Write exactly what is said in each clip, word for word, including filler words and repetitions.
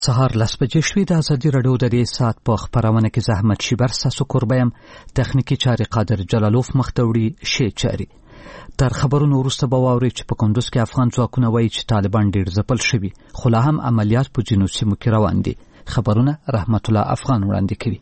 سهار لس بجې شوې. د ازادي راډیو د دې ساعت په خپرونه کې زحمت شیبر ساسو قربایم تخنیکی چاري قادر جلالوف مختوړي شی چاري. تر خبرونو وروسته به واورئ چې په کندوز کې افغان ځواکونه وایي چې طالبان ډېر ځپل شوي، خو لا هم عملیات په جنوب سیمو کې روان دي. خبرونه رحمت الله افغان وړاندې کوي.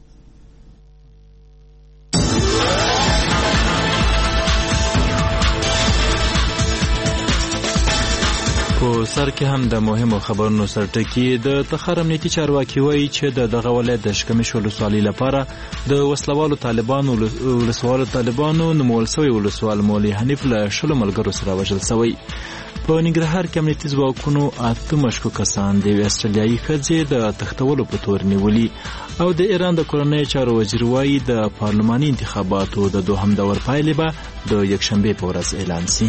په سر کې هم د مهمو خبرونو سرټکی. د تخار امنیتي چارواکي وایي چې د دغه ولایت د شکمش ولسوالۍ لپاره د وسلوالو طالبانو ولسوالو طالبانو نومول شوی ولسوال مولوي حنیف له شلو ملګرو سره وژل شوی. په ننګرهار کې امنیتي ځواکونو اته مشکوک کسان د یوې استرالیایي ښځې د تښتولو په تور نیولي. او د ایران د کورنۍ چارو وزیر وایي د پارلماني انتخاباتو د دوهم دور پایلې به د یکشنبې په ورځ اعلان شي.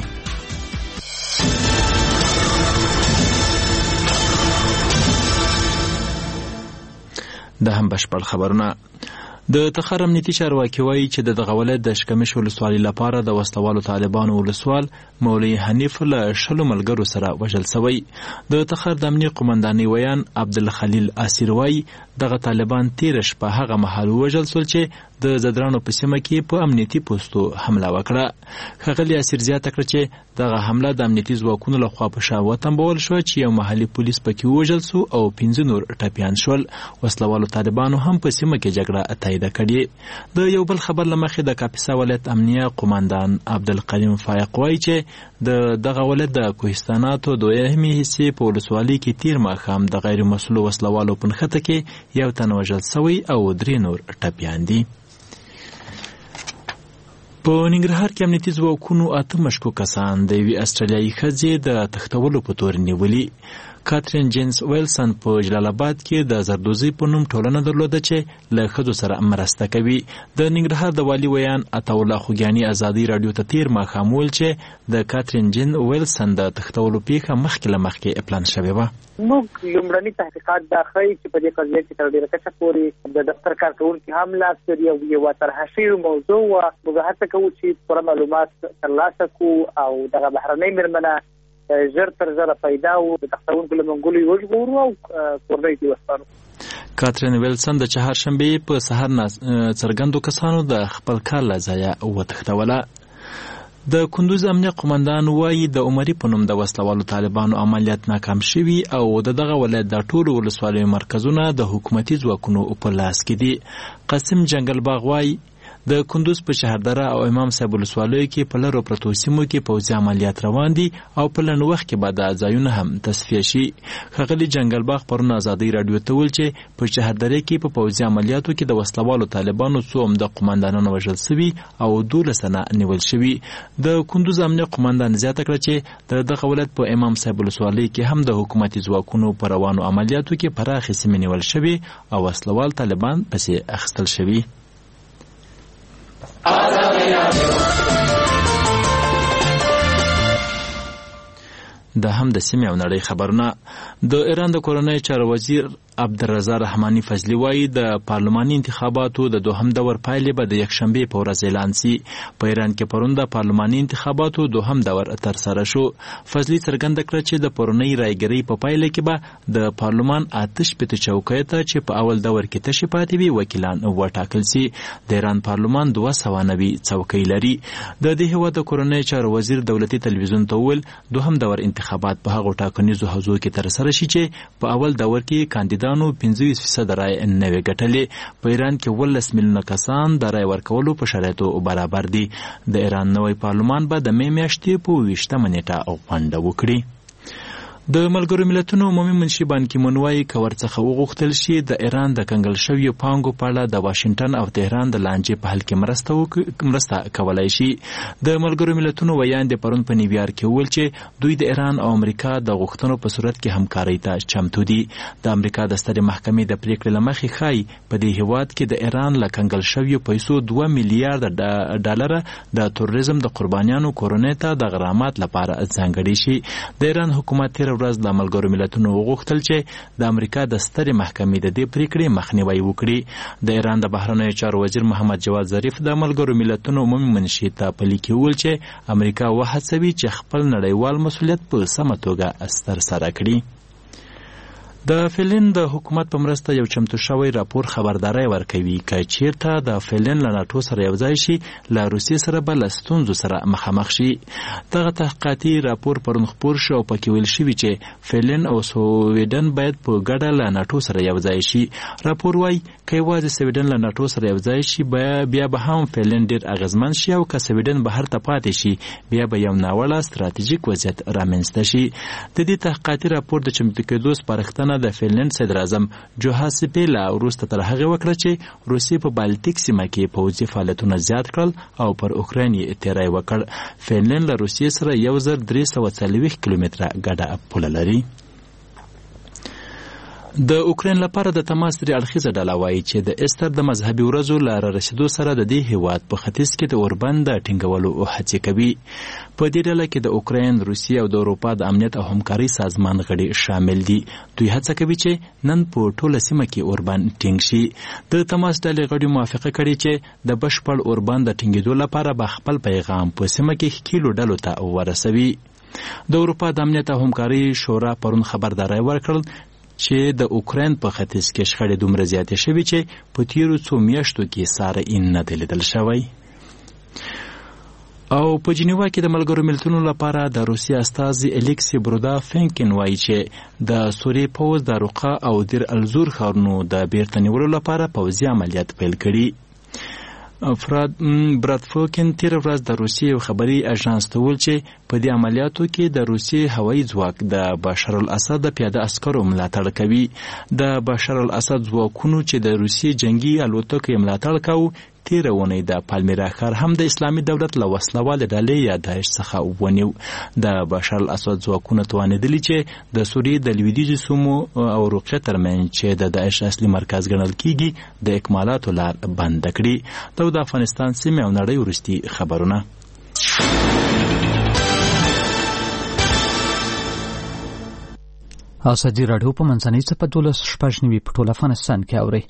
د هم بشپړ خبرونه. د تخار امنیتي چارواکي وایي چې د دغه ولایت د شکمش ولسوالۍ لپاره د وسلوالو طالبانو ولسوال مولوي حنیف له شلو ملګرو سره وژل شوی. د تخار د امنیه قومندانۍ ویان عبدالخلیل اسیر وایي دغه طالبان تیر شپه هغه مهال وژل شول چې د زدرانو په سیمه کې په امنیتي پوستو حمله وکړه. ښاغلي اسیر زیاته کړه چې دغه حمله د امنیتي ځواکونو لخوا په شا وتنبول شوه چې یو محلي پولیس پکې وژل شو او پنځه نور ټپیان شول. وسلوالو طالبانو هم په سیمه کې جګړه تایید کړې. د یو بل خبر له مخې د کاپیسا ولایت امنیه قومندان عبدالقدیم فایق وایي چې د دغه ولایت د کوهستاناتو دویمې حصې په ولسوالۍ کې تیر ماښام د غیر مسؤلو وسلوالو په نښته کې یو تن وژل شوی او درې نور ټپیان دي. په ننګرهار کې امنیتي ځواکونو اته مشکوک کسان د یوې استرالیایي ښځې د تښتولو په تور نیولي. کاترین جینز ویلسن په جلال آباد کې د زردوزي په نوم ټولنه درلوده چې له ښځو سره مرسته کوي. د ننګرهار د والي ویان عطاالله خوږیاني ازادي راډیو ته تیر ماښام وویل چې د کاترین جین ویلسن د تښتولو پیښه مخکې له مخکې پلان شوې وه. موږ لومړني تحقیقات دا ښیي چې په دې قضیه کې تر ډېره کچه پورې د دفتر کارکوونکي هم لاس لري او یوه طرحه شوې موضوع وه. موږ هڅه کوو چې پوره معلومات ترلاسه کړو او دغه بهرنۍ مېرمنه ژر تر ژره پیدا و د تښتونکو له منګولو یې وژغورو او کورنۍ ته یې وسپارو. کاترین ویلسن د چهارشنبې په سهار څرګندو کسانو د خپل کار له ځایه وتښتوله. د کندوز امنیه قومندان وایي د عمري په نوم د وسلوالو طالبانو عملیات ناکام شوي او د دغه ولایت د ټولو ولسوالیو مرکزونه د حکومتي ځواکونو په لاس کې دي. قاسم جنګل باغ وایي د کندوز په شهردره او امام صاحب ولسوالیو کې په لرو پرتو سیمو کې پوځي عملیات روان دي او په لنډ وخت کې به دا ځایونه هم تصفیه شي. ښاغلي جنګل باغ پرون ازادۍ راډیو ته وویل چې په شهردره کې په پوځي عملیاتو کې د وسلوالو طالبانو څو عمده قمندانان وژل شوي او دولس تنه نیول شوي. د کندوز امنیه قمندان زیاته کړه چې د دغه ولایت په امام صاحب ولسوالۍ کې هم د حکومتي ځواکونو په روانو عملیاتو کې پراخې سیمې نیول شوي او وسلوال طالبان پسې اخیستل شوي. د هم د سیمې او نړۍ خبرونه. د ایران د کورنۍ چارو وزیر عبدالرضا رحماني فضلي وایي د پارلماني انتخاباتو د دوهم دور پایلې به د یکشنبې په ورځ اعلان شي. په ایران کې پرون د پارلماني انتخاباتو دوهم دور ترسره شو. فضلي څرګنده کړه چې د پرونۍ رایګرۍ په پایله کې به د پارلمان اته شپېته چوکیو ته چې په اول دور کې تشې پاتې وي وکیلان وټاکل شي. د ایران پارلمان دوه سوه نوي څوکۍ لري. د دې هېواد د کورنۍ چارو وزیر دولتي تلویزیون ته وویل دوهم دور انتخابات په هغو ټاکنیزو حوزو کې ترسره شي چې په اول دور کې کاندیدانو پنځه ویشت فیصده رای نه وي ګټلې. په ایران کې اوولس میلیونه کسان د رای ورکولو په شرایطو برابر دي. د ایران نوی پارلمان به د مې میاشتې په اوویشتمه نیټه غونډه وکړي. د ملګرو ملتونو عمومي منشي بان کی مون وایي که ورڅخه وغوښتل شي د ایران د کنګل شویو پانګو په اړه د واشنګټن او تهران د لانجې په حل کې مرسته وک... مرسته کولای شي. د ملګرو ملتونو ویان د پرون په نیویارک کې وویل چې دوی د ایران او امریکا د غوښتنو په صورت کې همکارۍ ته چمتو دي. د امریکا د سترې محکمې د پریکړې له مخې ښایي په دې هېواد کې د ایران له کنګل شویو پیسو دوه میلیارډ ډالره د تروریزم د قربانیانو کورنۍ ته د غرامات لپاره ځانګړي شي. د ایران حکومت تېره ورځ د ملګرو ملتونو وغوښتل چې د امریکا د سترې محکمې د دې پریکړې مخنیوی وکړي. د ایران د بهرنیو چارو وزیر محمد جواد ظریف د ملګرو ملتونو عمومي منشي ته په لیک کې وویل چې امریکا وهڅوي چې خپل نړیوال مسؤلیت په سمه توګه ترسره کړي. د فنلند د حکومت په مرسته یو چمتو شوی راپور خبرداري ورکوي چې چیرته د فنلند له ناتو سره یو ځای شي له روسیې سره به له ستونزو سره مخامخ شي. دغه تحقیقاتي راپور پرون خپور شو او پکې ویل شوي چې فنلند او سویډن باید په ګډه له ناتو سره یو ځای شي. راپور وایي که یوازې سویډن له ناتو سره یو ځای شي بیا به هم فنلند ډېر اغېزمن شي او که سویډن بهر ته پاتې شي بیا به یو ناوړه ستراتیژیک وضعیت رامنځته شي. د دې تحقیقاتي راپور د چمتو کېدو سپارښتنه د فنلند صدر اعظم جوهاسیپی لا وروسته تر هغه وکړه چې روسیې په بالټیک سیمه کې پوځي فعالیتونه زیات کړل او پر اوکراین یې تیری وکړ. فنلند له روسیې سره یو زر درې سوه څلوېښت کیلومتره ګډه پوله لري. د اوکراین لپاره د تماس درې اړخیزه ډله وایي چې د ایسټر د مذهبي ورځو له رارسېدو سره د دې هیواد په ختیځ کې د اوربند د ټینګولو هڅې کوي. په دې ډله کې د اوکراین، روسیې او د اروپا د امنیت او همکارۍ سازمان غړي شامل دي. دوی هڅه کوي چې نن په ټوله سیمه کې اوربند ټینګ شي. د تماس ډلې غړي موافقه کړې چې د بشپړ اوربند د ټینګېدو لپاره به خپل پیغام په سیمه کې ښکیلو ډلو ته ورسوي. د اروپا د امنیت او همکارۍ شورا پرون خبرداری ورکړل چې د اوکراین په ختیځ کې شخړې دومره زیاتې شوي چې په تیرو څو میاشتو کې ساری نه دی لیدل شوی. او په جنیوا کې د ملګرو ملتونو لپاره د روسیې استازي الیکسی برودا فینکن وایي چې د سوریې پوځ د رقه او دیر الزور ښارونو د بیرته نیولو لپاره پوځي عملیات پیل کړي. فراد برادفوکن تیر ورځ د روسیې یو خبري اژانس ته ویل چې په دې عملیاتو کې د روسیې هوایي ځواک د بشار الاسد د پیاده عسکرو ملاتړ کوي. د بشار الاسد ځواکونو چې د روسیې جنگي الوتکو یې ملاتړ کاوه تیره اونۍ د پالمیرا ښار هم د اسلامي دولت له وسلوالې ډلې یا داعش څخه ونیو. د بشار الاسد ځواکونه توانېدلي چې د سوریې د لویدیځو سیمو او رقه ترمنځ چې د داعش اصلي مرکز ګڼل کیږي د اکمالاتو لار بنده کړي. دا د افغانستان سیمې او نړۍ وروستي خبرونه. ازادي راډیو په منځنۍ څپه دولس شپږ نوي په ټول افغانستان کې اوري.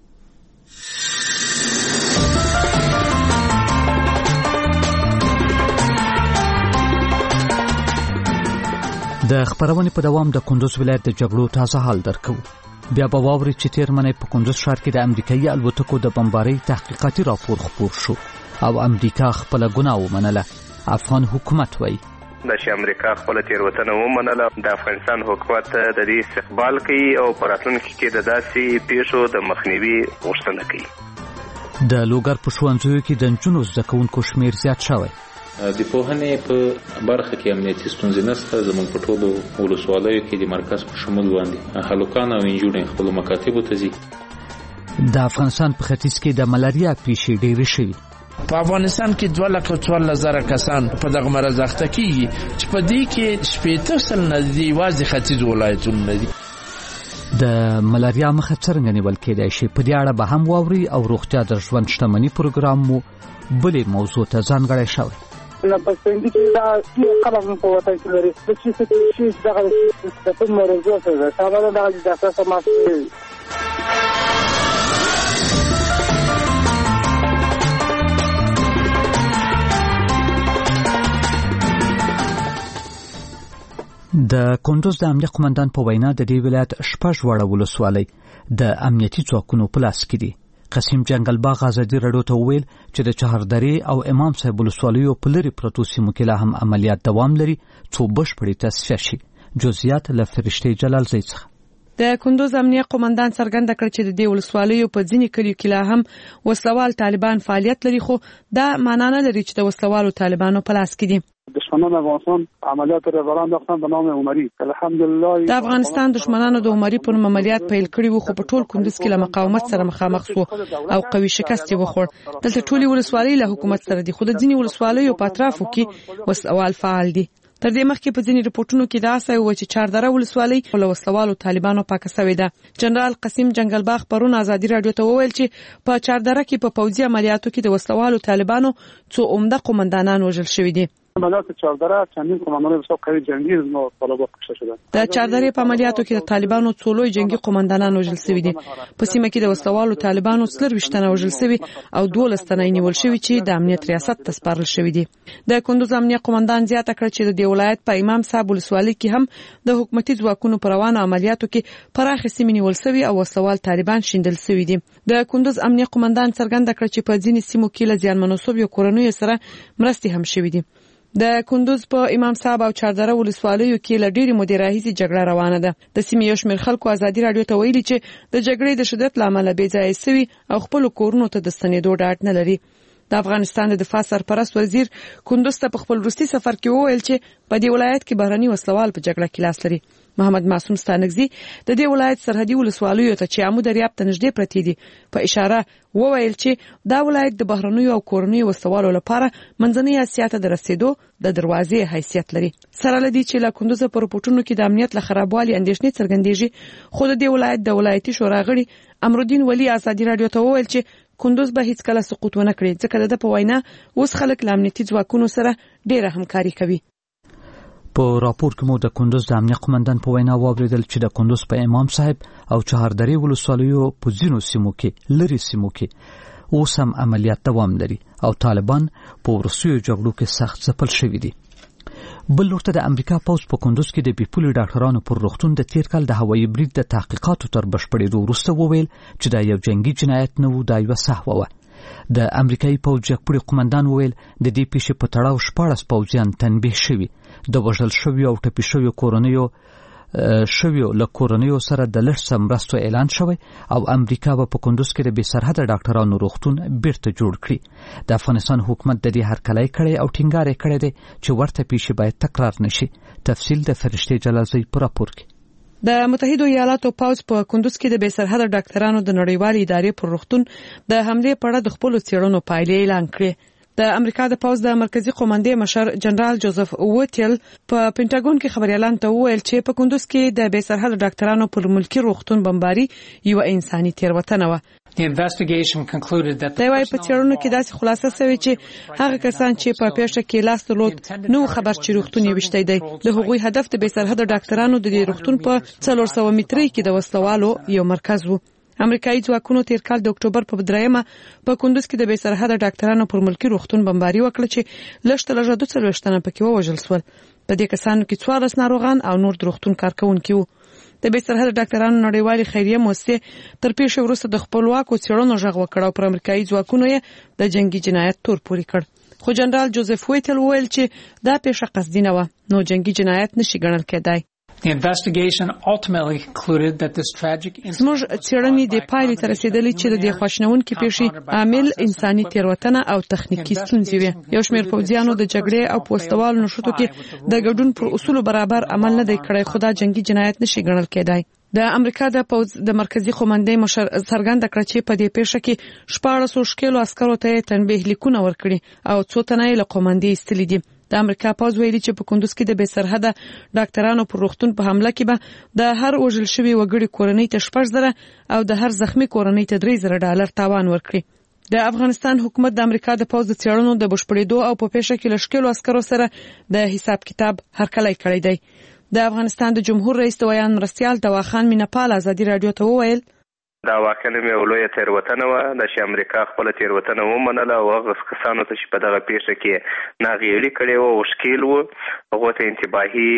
د خبرونې په دوام د کندوز ولایت د جګړو تازه حال درکو. بیا به واوري چې تیر منې په کندوز ښار کې د امریکایي الوتکو د بمبارۍ تحقیقاتي راپور خپور شو او امریکا خپله ګناه ومنله. افغان حکومت وایي د چې امریکا خپله تېروتنه ومنله، د افغانستان حکومت د دې استقبال کوي او په راتلونکي کې د داسې پیښو د مخنیوي غوښتنه کوي. د لوګر په ښوونځیو کې د نجونو زده کوونکو شمېر زیات شوی. د پوهنې په برخه کې امنیتي ستونزې نشته. زموږ په ټولو ولسوالیو کې د مرکز په شمول باندې هلکان او نجونې خپلو مکاتبو ته ځي. د افغانستان په ختیځ کې د ملاریا پیښې ډېرې شوي. په افغانستان کې دوه لکه څوارلس زره کسان په دغه مرض اخته کېږي چې په دې کې شپېته سلنه د یوازې ختیځ ولایتونو نه دي. د ملاریا مخه څرنګه نیول کېدای شي؟ په دې اړه به هم واوري او روغتیا د ژوند شتمني پروګرام مو بلې موضوع ته ځانګړی شوی. نه پښتنګي چې دا قلم په وطن کې لري د چې څه شي دغه د کوم مرزو سره دا دا د اساس ماسه. د کندوز د امنیت قومندان په وینا د دې ولایت شپږ وړه ولسوالۍ د امنیتي ځواکونو په لاس کې دي. قسیم جنگل باغ ازادي راډیو ته وویل چې د چهاردرې او امام صاحب ولسوالیو په لرې پرتو سیمو کې لا هم عملیات دوام لري څو بشپړې تصفیه شي. جزئیات له فرشتې جلالزی څخه. د کندوز امنیت قومندان څرګنده کړ چې د دې ولسوالیو په ځینې کلیو کې لا هم وسلوال طالبان فعالیت لري، خو دا معنا نه لري چې د وسلوالو طالبانو په لاس کې دي. دشمنان افغانستان عملیات رهبران داختن به نام عمری. الحمدلله د افغانستان دشمنانو د عمری په نوم عملیات پیل کړي وو، خو په ټول کندوز کې له مقاومت سره مخامخ شو او قوي شکست یې وخوړ. دلته ټولي ولسوالۍ له حکومت سره دي، خو د ځینې ولسوالیو په اطرافو کې وسلوال فعال دي. تر دې مخکې په ځینې رپورټونو کې دا اساس و چې چاردره ولسوالۍ له وسلوالو طالبانو پاکه شوې ده. جنرال قسیم جنگل باغ پرون ازادي راډیو ته وویل چې په چاردره کې په پوځي عملیاتو کې د وسلوالو طالبانو څو عمده قومندانان وژل شوي دي. عملیات چهاردره چندین قماندان بسیار قوی جنگی ما طالبان کشته شدند. د چهاردره په عملیاتو کې د طالبانو څو لوی جنگي قماندانان وژل شوي دي. په سیمه کې د وسلوالو طالبانو څلور تنه وژل شوي او دولس تنه نیول شوي چې د امنیت ریاست ته سپارل شوي دي. د کندوز امنیه قماندان زیاته کړ چې د دې ولایت په امام صاحب ولسوالۍ کې هم د حکومتي ځواکونو پر روانو عملیاتو کې پراخ سیمې نیول شوي او وسلوال طالبان شیندل شوي دي. د کندوز امنیه قماندان څرګنده کړ چې په ځینې سیمو کې له زیانمنو شویو کورنیو سره مرستې هم شوي دي. د کندوز په امام صاحب او چهاردره ولسوالیو کې له ډېرې مودې راهیسې جګړه روانه ده. د سیمې یو شمېر خلکو ازادي راډیو ته ویلي چې د جګړې د شدت له امله بې ځایه شوي او خپلو کورونو ته د ستنېدو ډاډ نه لري. د افغانستان د دفاع سرپرست وزیر کندوز ته په خپل وروستي سفر کې وویل چې په دې ولایت کې بهرني وسلوال په جګړه کې لاس لري. محمد معصوم ستانکزي د دې ولایت سرحدي ولسوالیو ته چې عمو دریاب ته نږدې پرتې دي په اشاره وویل چې دا ولایت د بهرنیو او کورنیو وسلوالو لپاره منځنۍ اسیا ته د رسیدو د دروازې حیثیت لري. سره لدی چې له کندوز په رپورټونو کې د امنیت له خرابوالي اندېښنې څرګندېږي، خو د دې ولایت د ولایتي شورا غړي امرالدین ولی ازادي راډیو ته وویل چې کندوز به هیڅ کله سقوط ونه کړي ځکه د په وینا اوس خلک له امنیتي ځواکونو سره ډېره همکاري کوي. په راپور کې مو د کندوز د امنیه قماندان په وینا واوریدل چې د کندوز په امام صاحب او چهاردره ولسوالیو په ځینو سیمو کې لري سیمو کې اوس هم عملیات دوام لري او طالبان په وروستیو جګړو کې سخت ځپل شوي دي. بل ورته د امریکا پوز په کندوز کې د بیپولي ډاکټرانو پر روغتون د تیر کال د هوایي برید د تحقیقاتو تر بشپړېدو وروسته وویل چې دا یو جنگي جنایت نه و، دا یوه سهوه وه. د امریکایي پوځ جګپوړي قماندان وویل د دې پیښې په تړاو شپاړس پوځیان تنبیه شوي، د وژل شویو او ټپي شویو کورنیو شویو له کورنیو سره د لږ څه مرستو اعلان شوی او امریکا به په کندوز کې د بې سرحده ډاکټرانو روغتون بیرته جوړ کړي. د افغانستان حکومت د دې هرکلی کړی او ټینګار یې کړی دی چې ورته پیښې باید تکرار نشي. تفصیل د فرشتې جلالزی په راپور کې. د متحده ایالاتو پوځ په کندوز کې د بې سرحده ډاکټرانو د نړیوالې ادارې پر روغتون د حملې په اړه د خپلو څېړنو پایلې اعلان کړې. د امریکا د پوځ د مرکزی قومندې مشر جنرال جوزف وټیل په پینټاګون کې خبريالان ته وویل چې په کندوز کې د بې سرحده ډاکټرانو پر ملکی روغتون بمباري یو انساني تېروتنه وه. The investigation concluded that د وای په چېرونو کې داسې خلاصه شوې چې هغه کسان چې په پیښه کې لاس درلود نو خبر چې روغتون یې وشتي دی. د هغوی هدف د بې سرحده ډاکټرانو د روغتون په څلور سوه مترۍ کې د وسلوالو یو مرکز وو. امریکایي ځواکونو تیر کال د اکتوبر په دریمه په کندوز کې د بې سرحده ډاکټرانو پر ملکی روغتون بمباري وکړه چې لږ تر لږه دوه څلوېښت تنه پکې ووژل شول. په دې کسانو کې څوارلس ناروغان او نور د روغتون کارکونکي وو. د بې سرحده ډاکټرانو نړیوالې خیریه موسسې تر پیښې وروسته د خپلواکو څېړنو غږ وکړ او پر امریکایي ځواکونو یې د جنگي جنایت تور پورې کړ. خو جنرال جوزف ویټل وویل چې دا پیښه قصدي نه وه، نو جنگي جنایت نشي ګڼل کېدای. The investigation ultimately concluded that this tragic زموږ څېړنې د پایلې ته رسېدلې چې د دې خواشینونکې پیښې عامل انساني تېروتنه او تخنیکي ستونزې وې. یو شمېر پوځیانو د جګړې او پوستوالو نښتو کې د ګډون پر اصولو برابر عمل نه دی کړی، خو دا جنګي جنایت نشي ګڼل کېدای. د امریکا د پوځ د مرکزی قومندې مشر څرګنده کړه چې په دې پیښه کې شپاړسو ښکېلو عسکرو ته تنبیه لیکونه ورکړي او څو تنه یې له قومندې ایستلي دي. د امریکا پوځ ویلي چې په کندوز کې د بې سرحده ډاکټرانو پر روغتون په حمله کې به د هر وژل شوي وګړي کورنۍ ته شپږ زره او د هر زخمی کورنۍ ته درې زره ډالر تاوان ورکړي. د افغانستان حکومت د امریکا د پوځ د څېړنو د بشپړېدو او په پیښه کې له ښکېلو عسکرو سره د حساب کتاب هرکلی کړی دی. د افغانستان د جمهور رئیس د ویان مرستیال دواخان مینپال ازادي راډیو ته وویل دا واقعا یو لویه تېروتنه وه د چې امریکا خپله تېروتنه ومنله او هغه کسانو ته چې په دغه پیښه کې ناغېړي کړې وه او ښکېل وو هغو ته انتباهي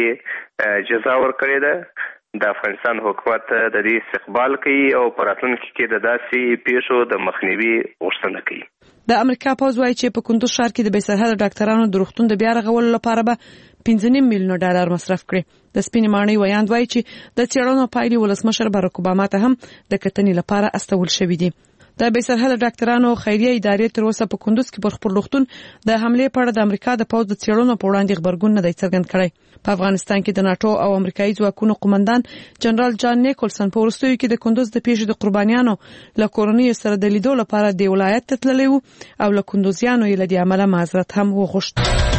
جزا ورکړې ده. د افغانستان حکومت د دې استقبال کوي او په راتلونکي کې د داسې پیښو د مخنیوي غوښتنه کوي. د امریکا پوځ وایي چې په کندوز ښار کې د بې سرحده ډاکټرانو د روغتون د بیا رغولو لپاره به پنځه نیم میلیونه ډالر مصرف کړي. د سپینې ماڼۍ ویاند وایي چې د څېړنو پایلې ولسمشر باراک اوباما ته هم د کتنې لپاره استول شوي دي. د بې سرحده ډاکټرانو خیریه ادارې تر اوسه په کندوز کې پر خپل روغتون د حملې په اړه د امریکا د پوځ د څېړنو په وړاندې غبرګون نه دی څرګند کړی. په افغانستان کې د ناټو او امریکایي ځواکونو قومندان جنرال جان نیکولسن په وروستیو کې د کندوز د پیښې د قربانیانو له کورنیو سره د لیدو لپاره د ولایت ته تللی و او له کندوزیانو یې له دې امله معذرت هم وغوښت.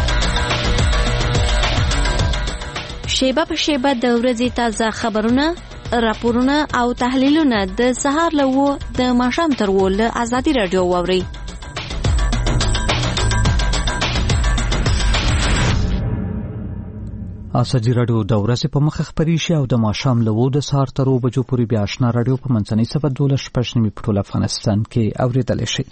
شیبه په شیبه د ورځې تازه خبرونه، راپورونه او تحلیلونه د سهار له و د ماښام تر و له ازادي راډیو واورئ. ازادي راډیو د ورځې په مخ خبري شي او د ماښام له وو د سهار تر بجو پورې بیا آشنا راډیو په منځنۍ سبا دولس شپږ نیمې په ټول افغانستان کې اوریدل شي.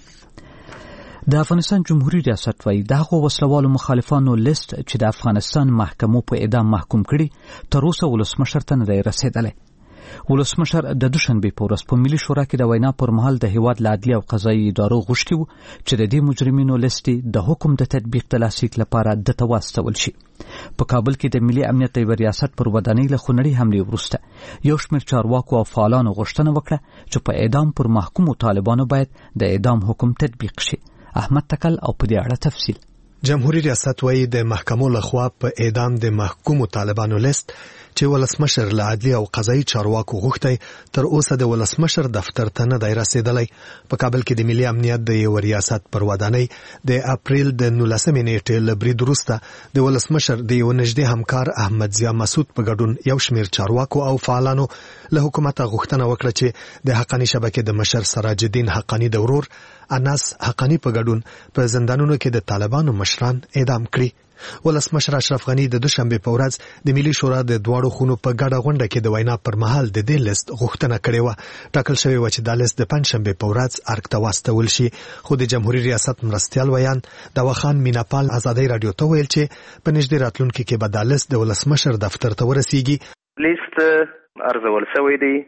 د افغانستان جمهوریت ریاست وايي دغه وسلوالو مخالفانو لیست چې د افغانستان محکمو په اعدام محکوم کړي تر اوسه ولسمشر ته نه دی رسیدلی. ولسمشر د دوشنبه په ورځ په ملي شورا کې د وینا پر مهال د هیواد عدلي او قضایي ادارو غوښتي وو چې د دې مجرمینو لیست د حکم د تطبیق د لاسلیک لپاره د تواستول شي. په کابل کې د ملي امنیت د ریاست پر ودانۍ له خونړۍ حملې وروسته یو شمېر چارواکو او فعالانو غوښتنه وکړه چې په اعدام پر محکومو طالبانو باید د اعدام حکم تطبیق شي. احمد تکل او په دې اړه تفصیل. جمهوریت ریاست وايي د محکمو لخوا په اعدام د محکومو طالبانو لیست چې ولسمشر له عدلي او قضایي چارواکو غوښتي تر اوسه د ولسمشر دفتر ته نه دی رسیدلی. په کابل کې د ملي امنیت د یو ریاست پر ودانۍ د اپریل د نولسمې نیټې له برید وروسته د ولسمشر د یو نږدې همکار احمد ضیا مسعود په ګډون یو شمېر چارواکو او فعالانو له حکومت غوښتنه وکړه چې د حقانی شبکې د مشر سراج الدین حقانی د ورور انس حقانی په ګډون په زندانونو کې د طالبانو مشران اعدام کړي. ولسمشر اشرف غنی د دوشنبه په ورځ د ملي شورا د دواړو خونو په ګډه غونډه کې د وینا پر مهال د دې لیست غوښتنه کړې و. ټاکل شوی و چې د لیست د پنځشنبه په ورځ ارګ ته واستول شي، خو د جمهوریت ریاست مرستیال ویان د وخان میناپال ازادي رادیو ته ویل چې په نږدې راتلونکي کې به د لیست د ولسمشر دفتر ته ورسیږي. لیست ارزول شوی دی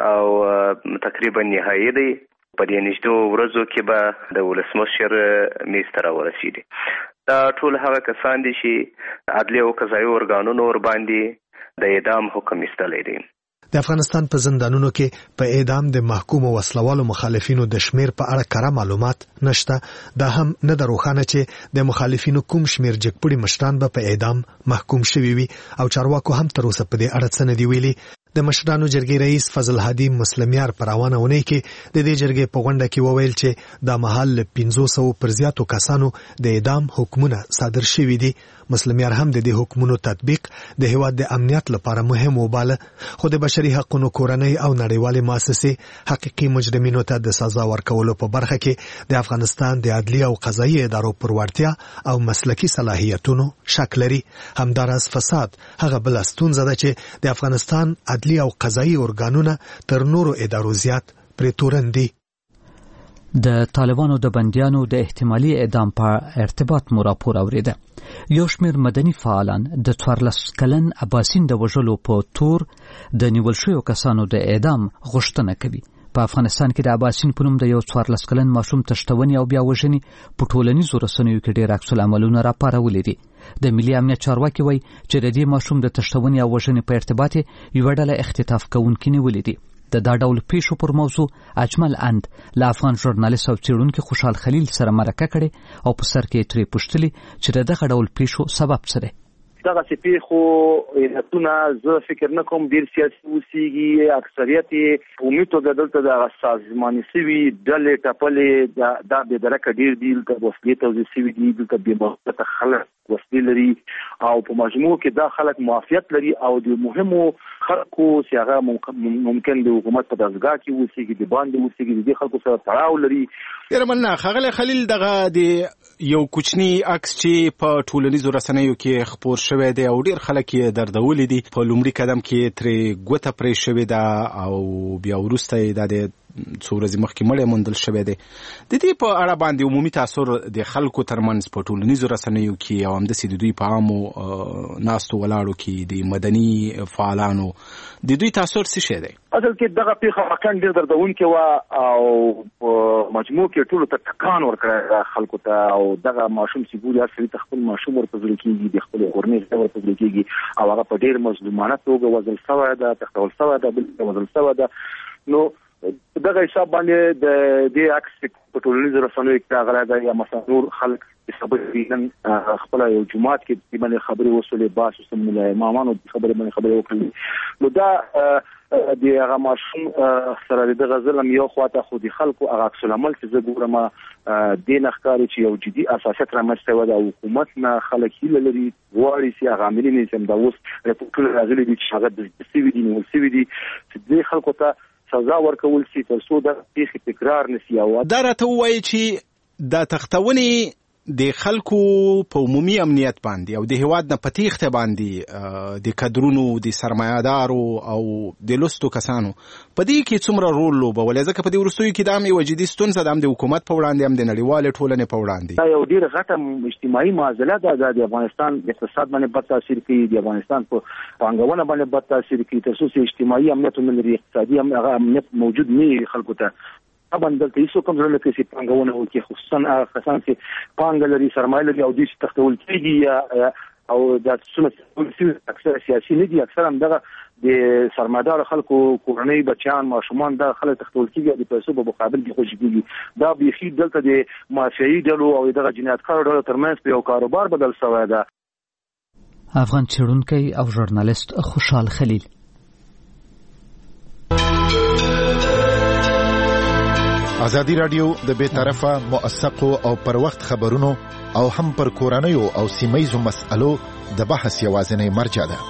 او تقریبا نهایی دی. په دې نږدې ورځو کې به د ولسمشر میز ته راورسیږي. دا ټول هغه کسان دي چې عدلي او قضایي ارګانونو ور باندې د اعدام حکم ایستلی دی. د افغانستان په زندانونو کې په اعدام د محکومو وسلوالو مخالفینو د شمیر په اړه کره معلومات نشته. دا هم نه د روښانه چې د مخالفینو کوم شمیر جګپړي مشران به په اعدام محکوم شوي وي او چارواکو هم تر اوسه په دې اړه څه نه دي ویلي. د مشرانو جرګې رئیس فضل هادي مسلمیار پر روانه اونۍ کې د دې جرګې په غونډه کې وویل چې د محل له پنځه سوه پر زیاتو کسانو د اعدام حکمونه صادر شوي دي. مسلمیار هم د دې حکمونو تطبیق د هیواد د امنیت لپاره مهم وباله، خو د بشري حقوقو کورنۍ او نړیوالې مؤسسې حقیقي مجرمینو ته د سزا ورکولو په برخه کې د افغانستان د عدلي او قضایي ادارو پر وړتیا او مسلکي صلاحیتونو شک لري. همداراز فساد هغه بل ستونزه ده چې د افغانستان عدلي او قضایي ارګانونه تر نورو ادارو زیات پرې تورن دي. د طالبانو د بندیانو د احتمالي اعدام په ارتباط مو راپور اوریده. یو شمېر مدني فعالان د څوارلس کلن اباسین د وژلو په تور د نیول شویو کسانو د اعدام غوښتنه کوي. په افغانستان کې د اباسین په نوم د یو څوارلس کلن ماشوم تښتونې او بیا وژنې په ټولنیزو رسنیو کې ډېر عکس العملونه راپارولي دي. د ملي امنیت چارواکي وایي چې د دې ماشوم د تښتونې او وژنې په ارتباط یوه ډله اختطاف کوونکي نیولي دي. د دا ډول پیښو پر موضوع اجمل اند له افغان ژورنالیست او څېړونکي خوشحال خلیل سره مرکه کړې او په سر کې یې ترې پوښتلي چې د دغه ډول پیښو سبب څه دی. دغه پیښو علتونه زه فکر نه کوم ډېر سیاسي اوسېږي. اکثریت یې عمومي توګه دلته د سازماني سوي ډلې ټپلې دا بېدرکه ډېر دي. دلته وسلې توزیع سوي دي، دلته بېموقته خلک وسلې لري او په مجموع کې دا خلک معافیت لري او د مهمو خلکو چې هغه ممکن د حکومت په دستګاه کې اوسېږي، د باندې اوسېږي، د دې خلکو سره تړاو لري. ډېره مننه ښاغلی خلیل. دغه د یو کوچني عکس چې په ټولنیزو رسنیو کې خپور شوی دی او ډېر خلک یې دردولی دي، په لومړي قدم کې ترې ګوته پرې شوې ده او بیا وروسته یې دا د څو ورځې مخکې مړی موندل شوی دی. د دې په اړه باندې عمومي تاثر د خلکو ترمنځ په ټولنیزو رسنیو کې او همداسې د دوی په عامو ناستو ولاړو کې د مدني فعالانو د دوی تاثر څه شی دی؟ اصل کې دغه پیښه واقعا ډېر دردونکې وه او په مجموع کې ټولو ته ټکان ورکړی خلکو ته او دغه ماشوم چې ګوري هر سړي ته خپل ماشوم ورته زړه کېږي، د خپلې کورنۍ زړه ورته زړه کېږي او هغه په ډېر مظلومانه توګه وژل شوی ده، تښتول شوی ده، بل وژل شوی ده. نو دغه حساب باندې د دې عکس په ټولنیزو رسنیو کې راغلی دی. یا مثلا نور خلک خبرې نن خپله یو جومات کې باندې خبرې وسولې، باس وسم له امامانو خبرې باندې خبرې وکړلې. نو دا د هغه ماشوم سره د دغه ظلم یو خواته خو د خلکو هغه عکس العمل چې زه ګورم دې نه ښکاري چې یو جدي اساسیت رامنځته شوی ده. حکومت نه خلک هیله لري، غواړي چې هغه عملي نه شي. همدا اوس راپورټونه راغلي دي چې هغه دسیسې سوي دي، نیول سوي دي چې دې خلکو ته سزا ورکول شي تر څو د پیښې تکرار نشي. او دا راته ووایي چې د تښتونې د خلکو په عمومي امنیت باندې او د هیواد نه په تیښته باندې د کدرونو د سرمایه‌دارو او د لوستو کسانو په دې کې څومره رول لوبولی؟ ځکه په دې وروستیو کې دا هم یوه جدي ستونزه ده، هم د حکومت په وړاندې هم د نړیوالې ټولنې په وړاندې. دا یو ډېره غټه اجتماعي معضله ده، د افغانستان اقتصاد باندې بد تاثیر کوي، د افغانستان په پانګونه باندې بد تاثیر کوي. تر څو چې اجتماعي امنیت نه لري، اقتصادي امنیت موجود نه وي خلکو ته، طبعا دلته هیڅ کوم ځل کې چې پانګونه وکړي، خصوصا هغه کسان چې پانګه لري، سرمایه لري او دوی چې تښتول کېږي او دا څومره اکثر سیاسي نه دي، اکثر هم دغه د سرمایه‌دار خلکو کورنۍ بچیان ماشومان دا خلک تښتول کېږي، د پیسو په مقابل کې خوشي کېږي. دا بیخي دلته د مافیایي ډلو او دغه جنایتکارو ډلو ترمنځ په یو کاروبار بدل شوی ده. افغان څېړونکی او ژورنالیست خوشحال خلیل. ازادي راډیو د بې طرفه موثقو او پر وخت خبرونو او هم پر کورنیو او سیمه‌یزو مسألو د بحث یوازینی مرجع ده.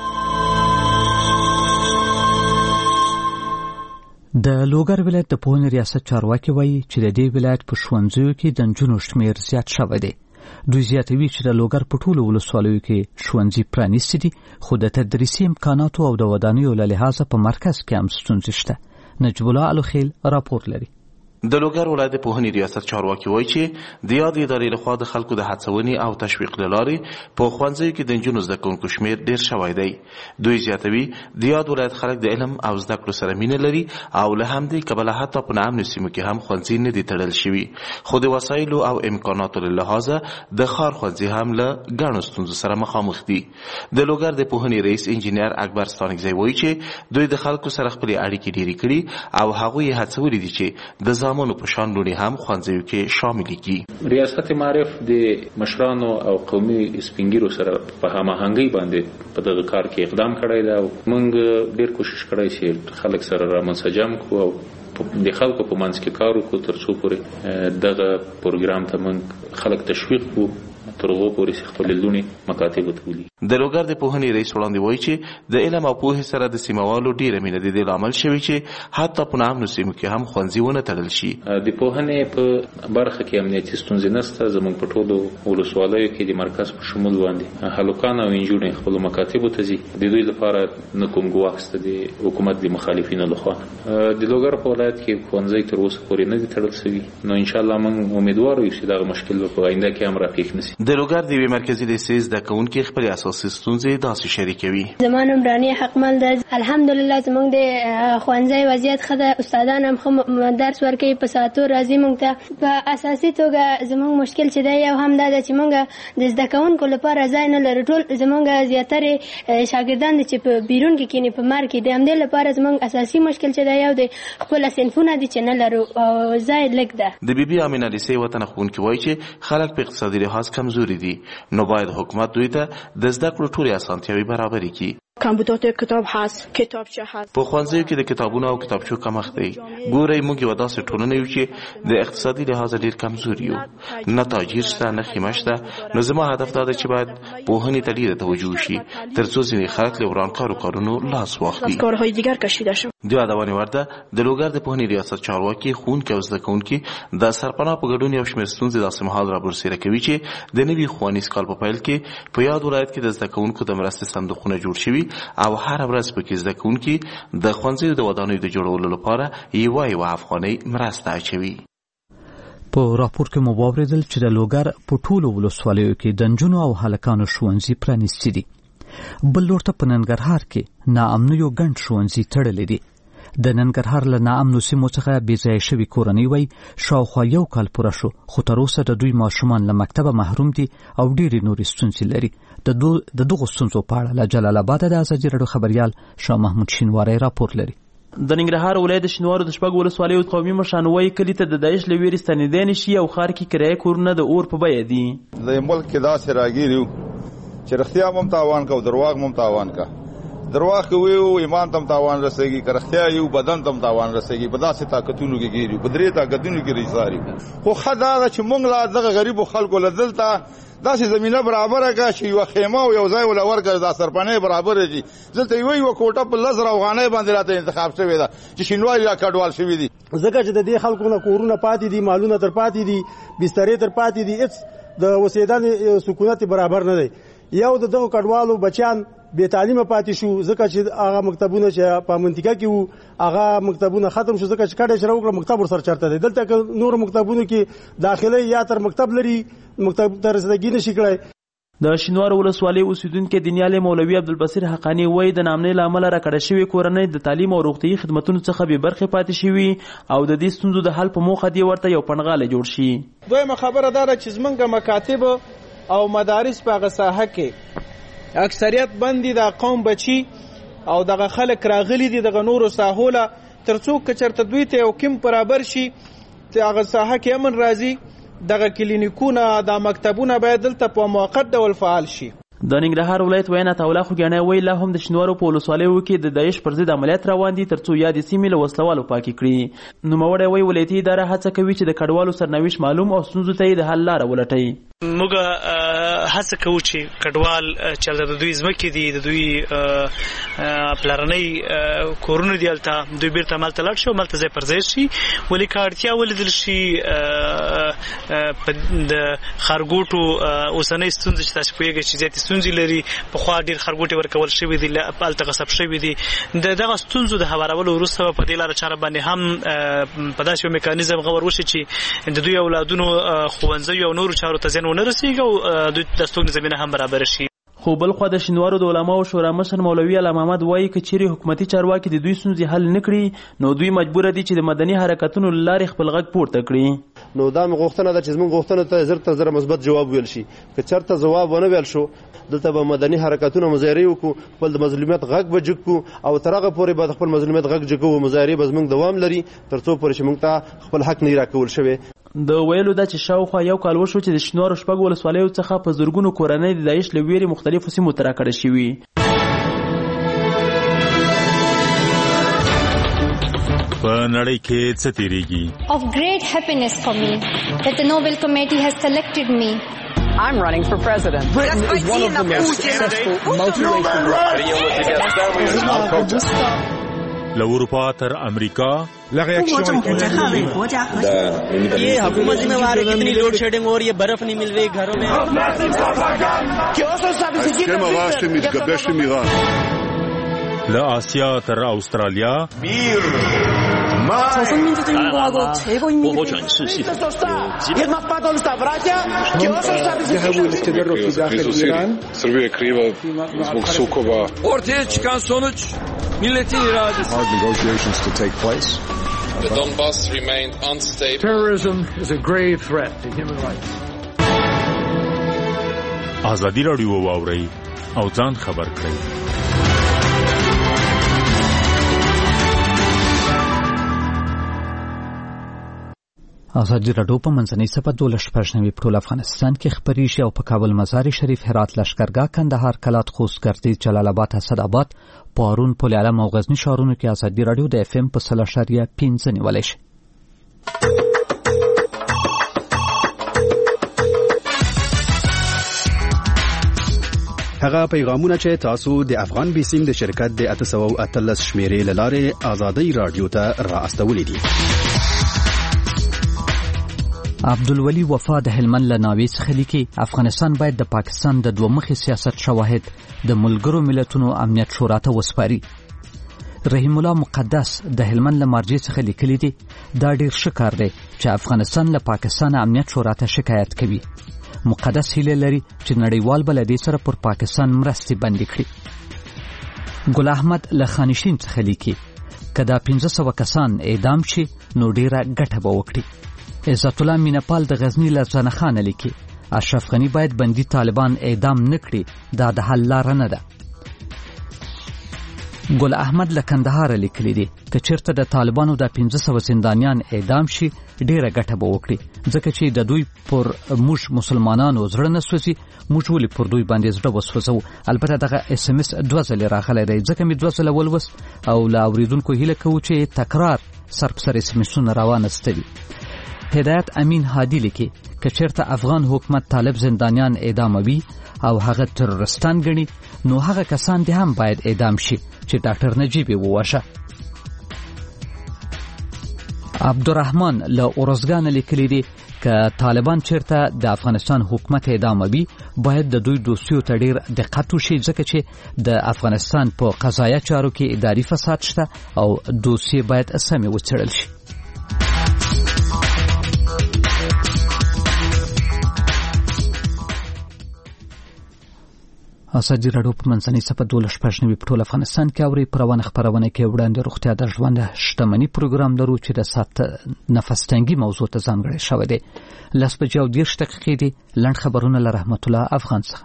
د لوګر ولایت د پوهنې ریاست چارواکي وایي چې د دې ولایت په ښوونځیو کې د نجونو شمېر زیات شوی دی. دوی زیاتوي چې د لوګر په ټولو ولسوالیو کې ښوونځي پرانیستي دي، خو د تدریسي امکاناتو او د ودانیو له لحاظه په مرکز کې هم ستونزې شته. نجیب الله الخیل راپور لري. د لوګر ولایت د پوهنې ریاست چارواکي وایي چې د یادې ادارې لخوا د خلکو د هڅونې او تشویق له لارې په ښوونځیو کې د نجونو زده کوونکو شمېر ډېر شوی دی. دوی زیاتوي د یاد ولایت خلک د علم او زده کړو سره مینه لري او له همدې کبله حتی په ناامنو سیمو کې هم ښوونځي نه دي تړل شوي، خو د وسایلو او امکاناتو له لحاظه د ښار ښوونځي هم له ګڼو ستونزو سره مخامخ دي. د لوګر د پوهنې رئیس انجینر اکبر ستانکزی وایي چې دوی د خلکو سره خپلې اړیکې ډېرې کړي او هغوی یې هڅولي دي چې د زامنو په شان لوڼې هم ښوونځیو کې شاملې کړي. ریاست معارف د مشرانو او قومي سپینګیرو سره په هماهنګۍ باندې په دغه کار کې اقدام کړی دی او موږ ډېر کوشش کړی چې خلک سره را منسجم کړو او د خلکو په منځ کې کار وکړو تر څو پورې دغه پروګرام ته موږ خلک تشویق کړو تر هغو پورې چې خپلې لوڼې مکاتبو ته ولي. د لوګر د پوهنې رئیس وړاندې وایي چې د علم او پوهې سره د سیمهوالو ډېره مینه د دې لامل شوې چې حتی په ناامنو سیمو کې هم ښوونځي ونه تړل شي. د پوهنې په برخه کې امنیتي ستونزې نشته. زموږ په ټولو ولسوالیو کې د مرکز په شمول باندې هلکان او نجونې خپلو مکاتبو ته ځي. د دوی لپاره نه کوم ګواښ شته د حکومت د مخالفینو لخوا. د لوګر په ولایت کې ښوونځي تر اوسه پورې نه دي تړل شوي، نو انشاءالله موږ امیدوار یو چې دغه مشکل به په آینده کې هم راپېښ نه شي. د لوګر د یوې مرکزي لیسې زده کوونکي خپلې اساسي ستونزې داسې شریکوي. زما نوم رانیه حقمل ده. الحمدلله زموږ د ښوونځي وضعیت ښه ده، استادان هم ښه درس ورکوي، په ساعتو راځي موږ ته. په اساسي توګه زموږ مشکل چې دی یو هم دا ده چې موږ د زده کوونکو لپاره ځای نه لرو. ټول زموږ زیاترې شاګردان دي چې په بیرون کې کینی په مار کې د همدې لپاره زموږ اساسي مشکل چې دی یو د خپل صنفونه دي چې نه لرو او ځای لږ ده. د بي بي امینه لیسې وطن ښوونکي وایي چې خلک په اقتصادي لحاظ کمزوري دي، نو باید حکومت دوی ته د زده کړو ټولې اسانتیاوې برابرې کړي. کمپیوټر کتاب هست، کتابچه هست. په ښوونځیو کې د کتابونو او کتابچو کمښت دی. ګورئ موږ یوه داسې ټولنه یو چې د اقتصادي لحاظه ډېر کمزوري یو، نه تاجر شته نه خیمه شته. نو زما هدف دا ده چې باید پوهنې ته ډېره توجه وشي تر څو ځینې خلک له ورانکارو کارونو لاس واخلي. کارهای دیگر کشیده شد. د یادونې وړ ده د لوګر د پوهنې ریاست چارواکي ښوونکي او زده کوونکي د سرپناه په ګډون یو شمېر ستونزې داسې مهال رابرسېره کوي چې د نوي ښوونیز کال په پیل کې په یاد ولایت کې د زده کوونکو د مرستې صندوقونه جوړ شوي او هر ورځ پکې زده کوونکي د ښوونځیو د ودانیو د جوړولو لپاره یوه یوه افغانۍ مرسته اچوي. په راپور کې مو واورېدل چې د لوګر په ټولو ولسوالیو کې د نجونو او هلکانو ښوونځي پرانیستي دي. بل لور ته په ننګرهار کې ناامنیو ګڼ ښوونځي تړلي دي. د ننګرهار له ناامنو سیمو څخه بې ځایه شوي کورنۍ وایي شاوخوا یو کال پوره شو، خو تر اوسه د دوی ماشومان له مکتبه محروم دي او ډېرې نورې ستونزې لري. د دغو ستونزو په اړه له جلال آباده د ازادي راډیو خبریال شاه محمود شینواری راپور لري. د ننګرهار ولایت د شینوارو د شپږ ولسوالیو قومي مشران وایي کلي ته د داعش له ویرې ستنېدی نشي او ښار کې کرایه کورونه د اور په بیه دي. د ملک کې داسې راګیر یو چې رښتیا هم تاوان کا او درواغ هم تاوان کا. درواغ کوي او ایمان تم تاوان رسېږي، کرختیا یو بدن تم تاوان رسېږي. په داسې طاقتونو کې ګیری په درې طاقتونو کې ریساري. خو خدای چې مونږ لا دغه غریب خلکو لدلته داسې زمينه برابره کا چې یو خیمه او یو ځای ولا ورکړ د سرپنې برابر دي. ځلته یو یو کوټه په لزر افغانۍ باندې راته انتخاب شوی دا چې شینواری را کډوال شوی دي. ځکه چې د دې خلکو نه کورونه پاتې دي، مالونه تر پاتې دي، بسترې تر پاتې دي، هیڅ د اوسېدنې سکونت برابر نه دی. یو د دغو کډوالو بچیان بې تعلیمه پاتې شو ځکه چې هغه مکتبونه چې په منطقه کې وو هغه مکتبونه ختم شو ځکه چې کډه شروع کړه مکتب ورسره چرته دی. دلته که نور مکتبونو کې داخله یا تر مکتب لري مکتب ته رسیدګي نشي کړی. د شینوار ولسوالۍ اوسیدونکي دینیال مولوي عبدالبصیر حقانی وایي د نامنۍ له امله راکړه شوې کورنۍ د تعلیم او روغتیايي خدمتونو څخه بې برخې پاتې شوي او د دې ستونزو د حل په موخه دې ورته یو پنډغالی جوړ شي. دویمه خبره دا ده چې زموږ مکاتب او مدارس په هغه ساحه کې اکثریت بندي د قوم بچي او دغه خلک راغلي دي دغه نورو ساحو له تر څو که چېرته دوی ته یو کم برابر شي چې هغه ساحه کې امن راځي دغه کلینیکونه د مکتبونه باید دلته په موقت ډول فعال شي. د ننګرهار ولایت وینا تاوله خوږیاڼی وایي لا هم د شینوارو په ولسوالیو کې د داعش پر ضد عملیات روان دي تر څو یادې سیمې له وسلوالو پاکې کړي. نوموړی وایي ولایتي اداره هڅه کوي چې د کډوالو سرنوشت معلوم او ستونزو ته یې د حل لاره ولټوي. موږ هڅه کوو چې کډوال چې د دوی ځمکې دي د دوی پلرنۍ کورونه دي هلته دوی بیرته همالته لاړ شي او همالته ځای پر ځای شي. ولې که اړتیا ولیدل شي د ښارګوټو اوسنۍ ستونزې چې تاسو پوهېږئ چې زیاتې ستونزې لري پخوا ډېر ښارګوټې ورکول شوي دي هلته غصب شوي دي د دغه ستونزو د هوارولو وروسته به په دې لاره چاره باندې هم په داسې یو میکانیزم غور وشي چې د دوی اولادونو ښوونځیو او نورو چارو ته زیان ونه رسېږي او دوی د ستوګنې زمینه هم برابره شي. خو بل خوا د شینوارو د علماو شورا مشر مولوي علي محمد وایي که چیرې حکومتي چارواکي د دوی ستونزې حل نه کړي نو دوی مجبوره دي چې د مدني حرکتونو له لارې خپل غږ پورته کړي. نو دا مې غوښتنه ده چې زموږ غوښتنو ته زر تر زره مثبت جواب ویل شي. که چېرته ځواب ونه ویل شو دلته به مدني حرکتونه مظاهرې وکړو خپل د مظلومیت غږ به جګ کړو او تر هغه پورې به د خپل مظلومیت غږ جګو مظاهرې به زموږ دوام لري تر څو پورې چې موږ ته خپل حق نه راکول شوی. د ویلو دا چې شاوخوا یو کال وشو چې د شینوارو شپږ ولسوالیو څخه په زرګونو کورنۍ د داعش له ویرې مختلفو سیمو ته راکړه شوي. په نړۍ کې څه تیریږي؟ Of great happiness for me that the Nobel Committee has selected me. I'm running for president. Britain is one of the most successful multiracial له اروپا تر امریکا ये हुकूमत जिम्मेवार है कितनी load shedding हो रही है बर्फ नहीं मिल रही घरों में. له آسیا تر استرالیا وهو展示系统 Srbija je kriva zbog sukoba. Ortaya çıkan sonuç milletin iradesi. Hard negotiations to take place. The Donbass remained unstable. Terrorism is a grave threat to human rights. ازادي راډیو واوري او ځان خبر کړئ. ازادي راډیو په منځنۍ صفحه دولس شپږ نوي په ټول افغانستان کې خپرېږي او په کابل مزار شریف هرات لشکرګاه کندهار کلات خوست ګردیز جلال آباد اسداباد پارون پل علم او غزنی ښارونو کې ازادي راډیو د اف ام په سل اشاریه پنځه نیولی شي. هغه پیغامونه چې تاسو د افغان بیسیم د شرکت د اته سوه او اتلس شمیرې له لارې ازادي راډیو ته را استولی دي. عبدالولي وفا د هلمند له ناوې څخه لیکي افغانستان باید د پاکستان د دوه مخي سیاست شواهد د ملګرو ملتونو امنیت شورا ته وسپاري. رحیم الله مقدس د هلمند له مارجې څخه لیکلي دي دا ډیر ښه کار دی چې افغانستان له پاکستان امنیت شورا ته شکایت کوي. مقدس هیله لري چې نړیوال به له دې سره پر پاکستان مرستې بندې کړي. ګل احمد له خانشین څخه لیکي که دا پنځه سوه کسان اعدام شي نو ډیره ګټه به وکړي. عزت الله مینپال د غزنی له ځنخانه لیکي اشرف غنی باید بندي طالبان اعدام نه کړي دا د حل لاره نه ده. ګل احمد له کندهار لیکلی دي که چیرته د طالبانو د پنځه سوه زندانیان اعدام شي ډیره ګټه به وکړي ځکه چې د دوی پر موږ مسلمانانو زړه نه سوځي موږ ولې پر دوی باندې زړه وسوځو. البته دغه اس ام اس دوه ځلې راغلی دی ځکه مې دوه ځله ولوست او له اورېدونکو هیله کوو چې تکرار سر په سر اس ام اسونه راوانسته دي. هدایت امین هادی لیکي که چیرته افغان حکومت طالب زندانیان اعداموي او هغه ترورستان ګڼي نو هغه کسان دې هم باید اعدام شي چې ډاکټر نجیب یې ووژه. عبدالرحمن له اورزګان لیکلی دی که طالبان چیرته د افغانستان حکومت اداموي باید د دوی دوستیو ته ډیر دقت وشي ځکه چې د افغانستان په قضایه چارو کې اداري فساد شته او دوسیې باید سمې وڅېړل شي. ازادي راډیو په منځنۍ صفحه دولس شپږ نوي په ټول افغانستان کې اوري پروانه خبرونه کې وړاندې روغتیا د ژوند شتمنۍ پروګرام لرو چې د سات نفس تنګي موضوع ته ځانګړی شوی دی. لس بجې او دېرش دقیقې دي. لنډ خبرونه له رحمت الله افغان څخه.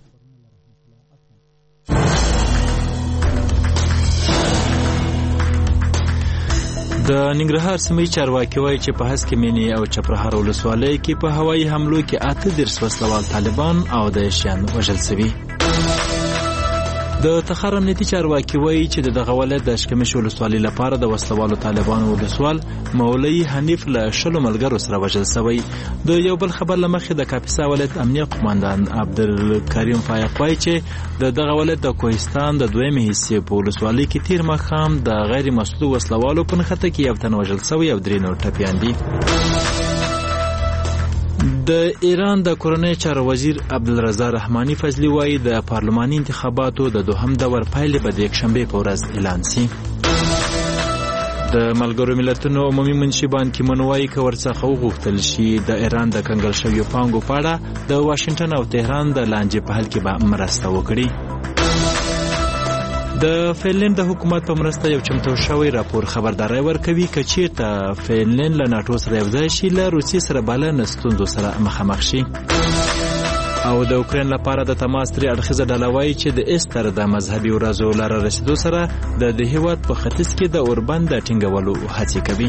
د ننګرهار سیمې چارواکي وایي چې په هسکې مینې او چپرهار ولسوالۍ کې په هوایي حملو کې اته دېرش وسلوال طالبان او داعشیان وژل شوي. د تخار امنیتي چارواکي وایي چې دغه ولایت د اشکمش ولسوالۍ لپاره د وسلوالو طالبانو ولسوال مولوي حنیف له شلو ملګرو سره وژل شوی. د یو بل خبر له مخې د کاپیسا ولایت امنیه قوماندان عبدالکریم فایق وایي چې د دغه ولایت د کوهستان د دویمې حصې په ولسوالۍ کې تیر ماښام د غیر مسلو وسلوالو په نښته کې یو تن وژل شوی او درې نور ټپیان دي. د ایران د کورنۍ چارو وزیر عبدالرضا رحماني فضلي وایي د پارلماني انتخاباتو د دوهم دور پایلې به د یکشنبې په ورځ اعلان شي. د ملګرو ملتونو عمومي منشي بان کی مون وایي که ورڅخه وغوښتل شي د ایران د کنګل شویو پانګو په اړه د واشنگټن او تهران د لانجې په حل کې به مرسته وکړي. د فنلند د حکومت په مرسته یو چمتو شوی راپور خبرداري ورکوي که چیرته فنلند له ناتو سره یوځای شي له روسیې سره بله نه ستونزو سره مخامخ شي. او د اوکراین لپاره د تماس درې اړخیزه ډله وایي چې د ایسټر د مذهبي ورځو لاره رسیدو سره د دې هیواد په ختیځ کې د اوربند د ټینګولو هڅې کوي.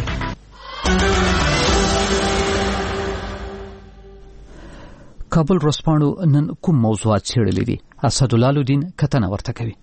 کابل ورځپاڼو نن کوم موضوعات څېړلي دي؟ اسدالله الدین کتنه ورته کوي.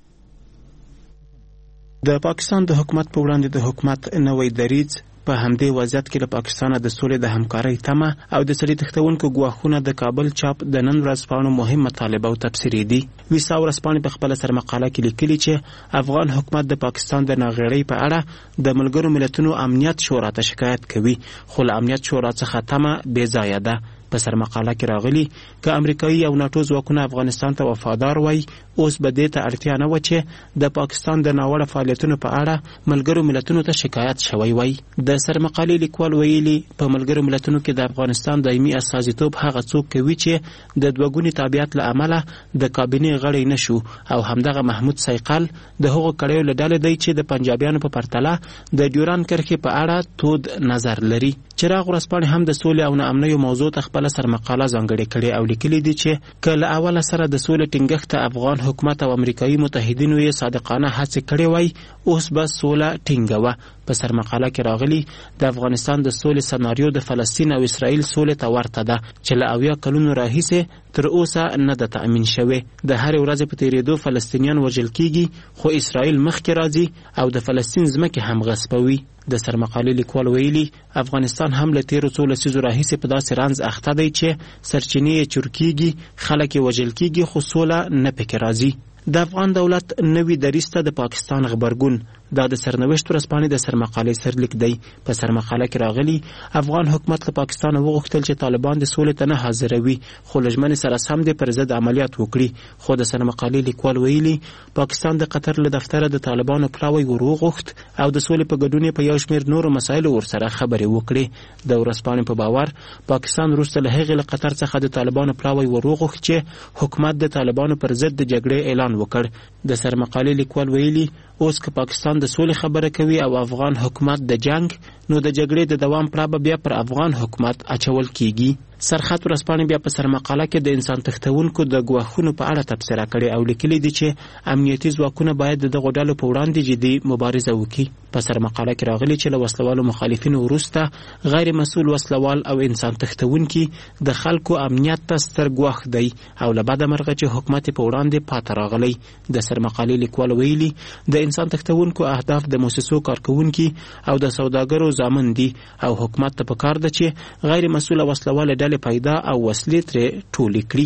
د پاکستان د حکومت په وړاندې د حکومت نوې دریځ په همدې وضعیت کې له پاکستان د سولې د همکارۍ تمه او د سړي تختونکو ګواښونه د کابل چاپ د نن ورځپاڼو مهم مطالبه او تفسیري دي. ویسا ورځپاڼې په خپل سر مقاله کې لیکلي چې افغان حکومت د پاکستان د ناغېړۍ په اړه د ملګرو ملتونو امنیت شورا ته شکایت کوي، خو له امنیت شورا څخه تمه بې ځایه ده. په سر مقاله کې راغلي که امریکایي او ناتو ځواکونه افغانستان ته وفادار وای اوس به دې ته اړتیا نه و چې د پاکستان د ناوړه فعالیتونو په اړه ملګرو ملتونو ته شکایت شوی وای. د سر مقالې لیکوال ویلي په ملګرو ملتونو کې د افغانستان دایمي استازیتوب هغه څوک کوي چې د دوګوني تابعیت له امله د کابینې غړی نشو او همدغه محمود سیقل د هغو کړیو له ډلې دی چې د پنجابیانو په پرتله د ډیوران کرښې په اړه تود نظر لري. چراغ ورځپاڼې هم د سولې او ناامنۍ موضوع ته خپل سر مقاله ځانګړې کړې او لیکلي دي چې کله اوله سره د سولې ټینګښت افغان حکومت او امریکایي متحدینو یې صادقانه هڅې کړې وای اوس به سوله ټینګه وه. په سر مقاله کې راغلي د افغانستان د سولې سناریو د فلسطین او اسرائیل سولې ته ورته ده چې له اویا کلونو راهیسې تر اوسه نه ده تأمین شوې. د هرې ورځې په تېرېدو فلسطینیان وژل کیږي خو اسرائیل مخکې راځي او د فلسطین ځمکې هم غصبوي. د سرمقالې لیکوال ویلي افغانستان هم له تیرو څو لسیزو راهیسې په داسې رنځ اخته دی چې سرچینې یې چورکیږي، خلک یې وژل کیږي خو سوله نه پکې راځي. د افغان دولت نوی دریځ ته د پاکستان غبرګون دا د سرنوشت ورځپاڼې د سرمقالې سرلیک دی. په سرمقاله کې راغلي افغان حکومت له پاکستان وغوښتل چې طالبان د سولې ته نه حاضروي خو له ژمنې سره سم د پر ضد عملیات وکړي. خو د سرمقالې لیکوال ویلي پاکستان د قطر له دفتره د طالبانو پلاوی وروغوښت او د سولې په ګډون په یو شمېر نورو مسایلو ورسره خبرې وکړي. د ورځپاڼې په باور پاکستان وروسته له هغې له قطر څخه د طالبانو پلاوی وروغوښت چې حکومت د طالبانو پر ضد د جګړې اعلان وکړ. د سرمقالې لیکوال ویلي اوس که پاکستان د سولې خبره کوي او افغان حکومت د جنگ نو د جګړې د دوام پړه بیا پر افغان حکومت اچول کیږي. سرخط ورځپاڼې بیا په سرمقاله کې د انسان تښتونکو د ګواښونو په اړه تبصره کړې او لیکلي دي چې امنیتي ځواکونه باید د دغو ډلو په وړاندې جدي مبارزه وکړي. په سرمقاله کې راغلي چې له وسلوالو مخالفینو وروسته غیر مسؤل وسلوال او انسان تښتونکي د خلکو امنیت ته ستر ګواښ دی او له بده مرغه چې حکومت په وړاندې پاتې راغلی. د سرمقالې لیکوال ویلي د انسان تښتونکو اهداف د موسسو کارکونکي او د سوداګرو ضامن دي او حکومت ته پکار ده چې غیر مسؤل وسلوال ډلې پیدا او وسلې ترې ټولې کړي.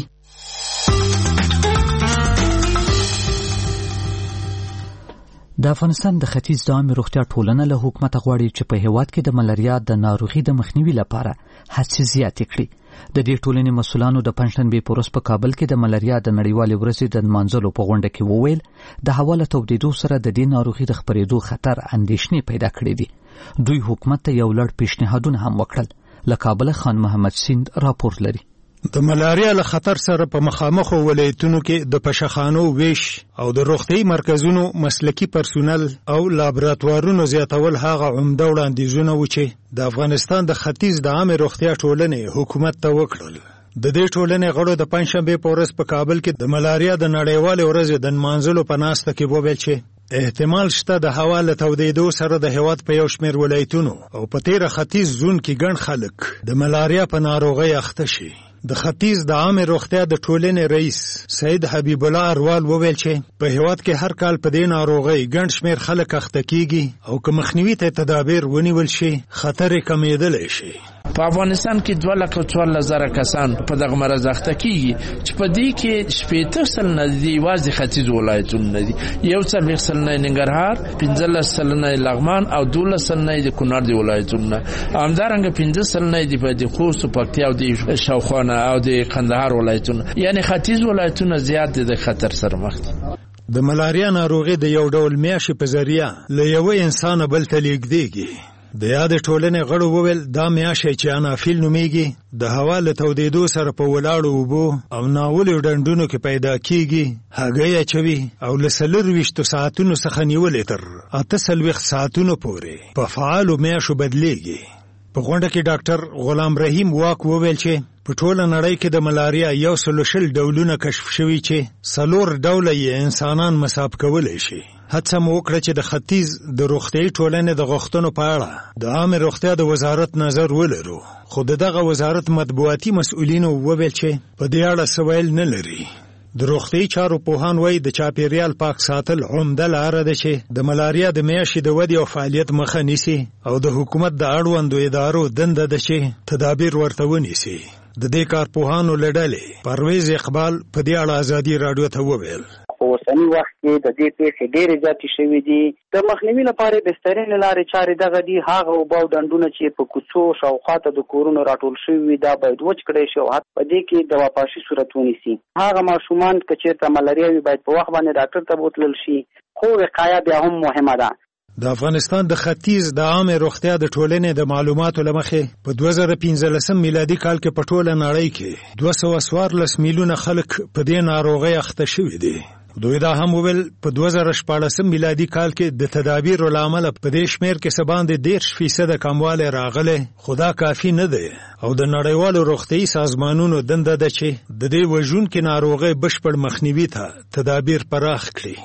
د افغانستان د ختیځ د عامه روغتیا ټولنه له حکومت غواړي چې په هیواد کې د ملاریا د ناروغي د مخنیوي لپاره هڅې زیاتې کړي. د دې ټولنې مسؤلانو د پنځشنبې په ورځ په کابل کې د ملاریا د نړیوالې ورځې د نمانځلو په غونډه کې وویل د هوا له تودېدو سره د دې ناروغي د خپرېدو خطر اندېښنې پیدا کړې دي. دوی حکومت ته یو لړ پیشنهادونه هم وکړل. له کابل خان محمد سیند راپور لري. د ملاریا له خطر سره په مخامخ ولایتونو کې د پشخانو ویش او د روغتي مرکزونو مسلکی پرسونل او لابراتوارونو زیاتول هغه عمده وړاندیزونه و چې د افغانستان د ختیځ د عامه روغتیا ټولنې حکومت ته وکړل. د دې ټولنې غړو د پنځشنبې په ورځ په کابل کې د ملاریا د نړیوالې ورځې د نمانځلو په ناسته کې وویل چې احتمال شته د هوا له تودېدو سره د هیواد په یو شمېر ولایتونو او په تیره ختیځ زون کې ګڼ خلک د ملاریا په ناروغۍ اخته شي. د ختیځ د عامه روغتیا د ټولنې رئیس سید حبیب الله اروال وویل چې په هیواد کې هر کال په دې ناروغۍ ګڼ شمېر خلک اخته کیږي او که مخنیوي ته تدابیر ونیول شي خطر یې کمیدلی شي. په افغانستان کې دوه لکه څوارلس زره کسان په دغه مرض اخته کیږي چې په دې کې شپېته سلنه د یوازې ختیځ ولایتونو نه دي، یو څلوېښت سلنه ننګرهار، پنځلس سلنه لغمان او دولس سلنه د کونړ د ولایتونو نه، همدارنګه پنځه سلنه د خوست، پکتیا او د شاوخوا او د قندهار ولایتونو، یعنی ختیځ ولایتونه زیات د خطر سره مخ دي. د ملاریا ناروغي د یو ډول میاشې په ذریعه له یوه انسانه بل ته لیږدېږي. د یادې ټولنې غړو وویل دا میاشې چې انافیل نومیږي د هوا له تودېدو سره په ولاړو اوبو او ناولو ډنډونو کې پیدا کیږي، هګۍ اچوي او له څلرویشتو ساعتونو څخه نیولې تر اته څلوېښت ساعتونو پورې په فعالو میاشو بدلیږي. په غونډه کې ډاکټر غلام رحیم واک وویل چې په ټوله نړۍ کې د ملاریا یو سل شل ډولونه کشف شوي چې څلور ډوله یې انسانان مصاب کولی شي. هڅه مو وکړه چې د ختیځ د روغتیايي ټولنې د غوښتنو په اړه د عامه روغتیا د وزارت نظر ولرو، خو د دغه وزارت مطبوعاتي مسؤلینو وویل چې په دې اړه څه ویل نه لري. د روغتیايي چارو پوهان وایي د چاپیریال پاک ساتل عمده لاره ده چې د ملاریا د میاشتې د ودې او فعالیت مخه نیسي او د حکومت د اړوندو ادارو دنده ده چې تدابیر ورته ونیسي. د دې کارپوهانو له ډلې پرویز اقبال په دې اړه ازادي راډیو ته وویل په اوسني وخت کې د دې پیښې ډېرې زیاتې شوې دي. د مخنیوي لپاره بهترین لارې چارې دغه دي. هغه اوبه او ډنډونه چې په کوڅو شاوخوا ته د کورونو راټول شوي وي دا باید وچ کړی شي او حتی په دې کې دواپاشي صورت ونیسي. هغه ماشومان که چېرته ملاریا وي باید په وخت باندې ډاکټر ته بوتلل شي، خو وقایه بیا هم مهمه ده. د افغانستان د ختیځ د عامه روغتیا د ټولنې د معلوماتو له مخې په دوه زره پنځلسم میلادي کال کې په ټوله نړۍ کې دوه سوه څوارلس میلیونه خلک په دې ناروغۍ اخته شوي دي. دوی دا هم وویل په دوه زره شپاړسم میلادي کال کې د تدابیرو له امله په دې شمېر کې څه باندې دېرش فیصده کموالی راغلی، خو دا کافي نه دی او د نړیوالو روغتیايي سازمانونو دنده ده چې د دې وژونکې ناروغۍ بشپړ مخنیوي ته تدابیر پراخ کړي.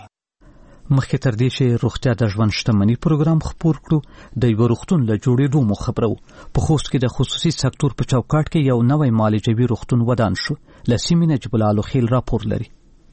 مخکې تر دې چې روغتیا د ژوند شتمني پروګرام خپور کړو د یو روغتون له جوړېدو مو خبرو. په خوست کې د خصوصي سکتور په چوکاټ کې یو نوی معالجوي روغتون ودان شو. له سیمې نجیب الله خیل راپور لري.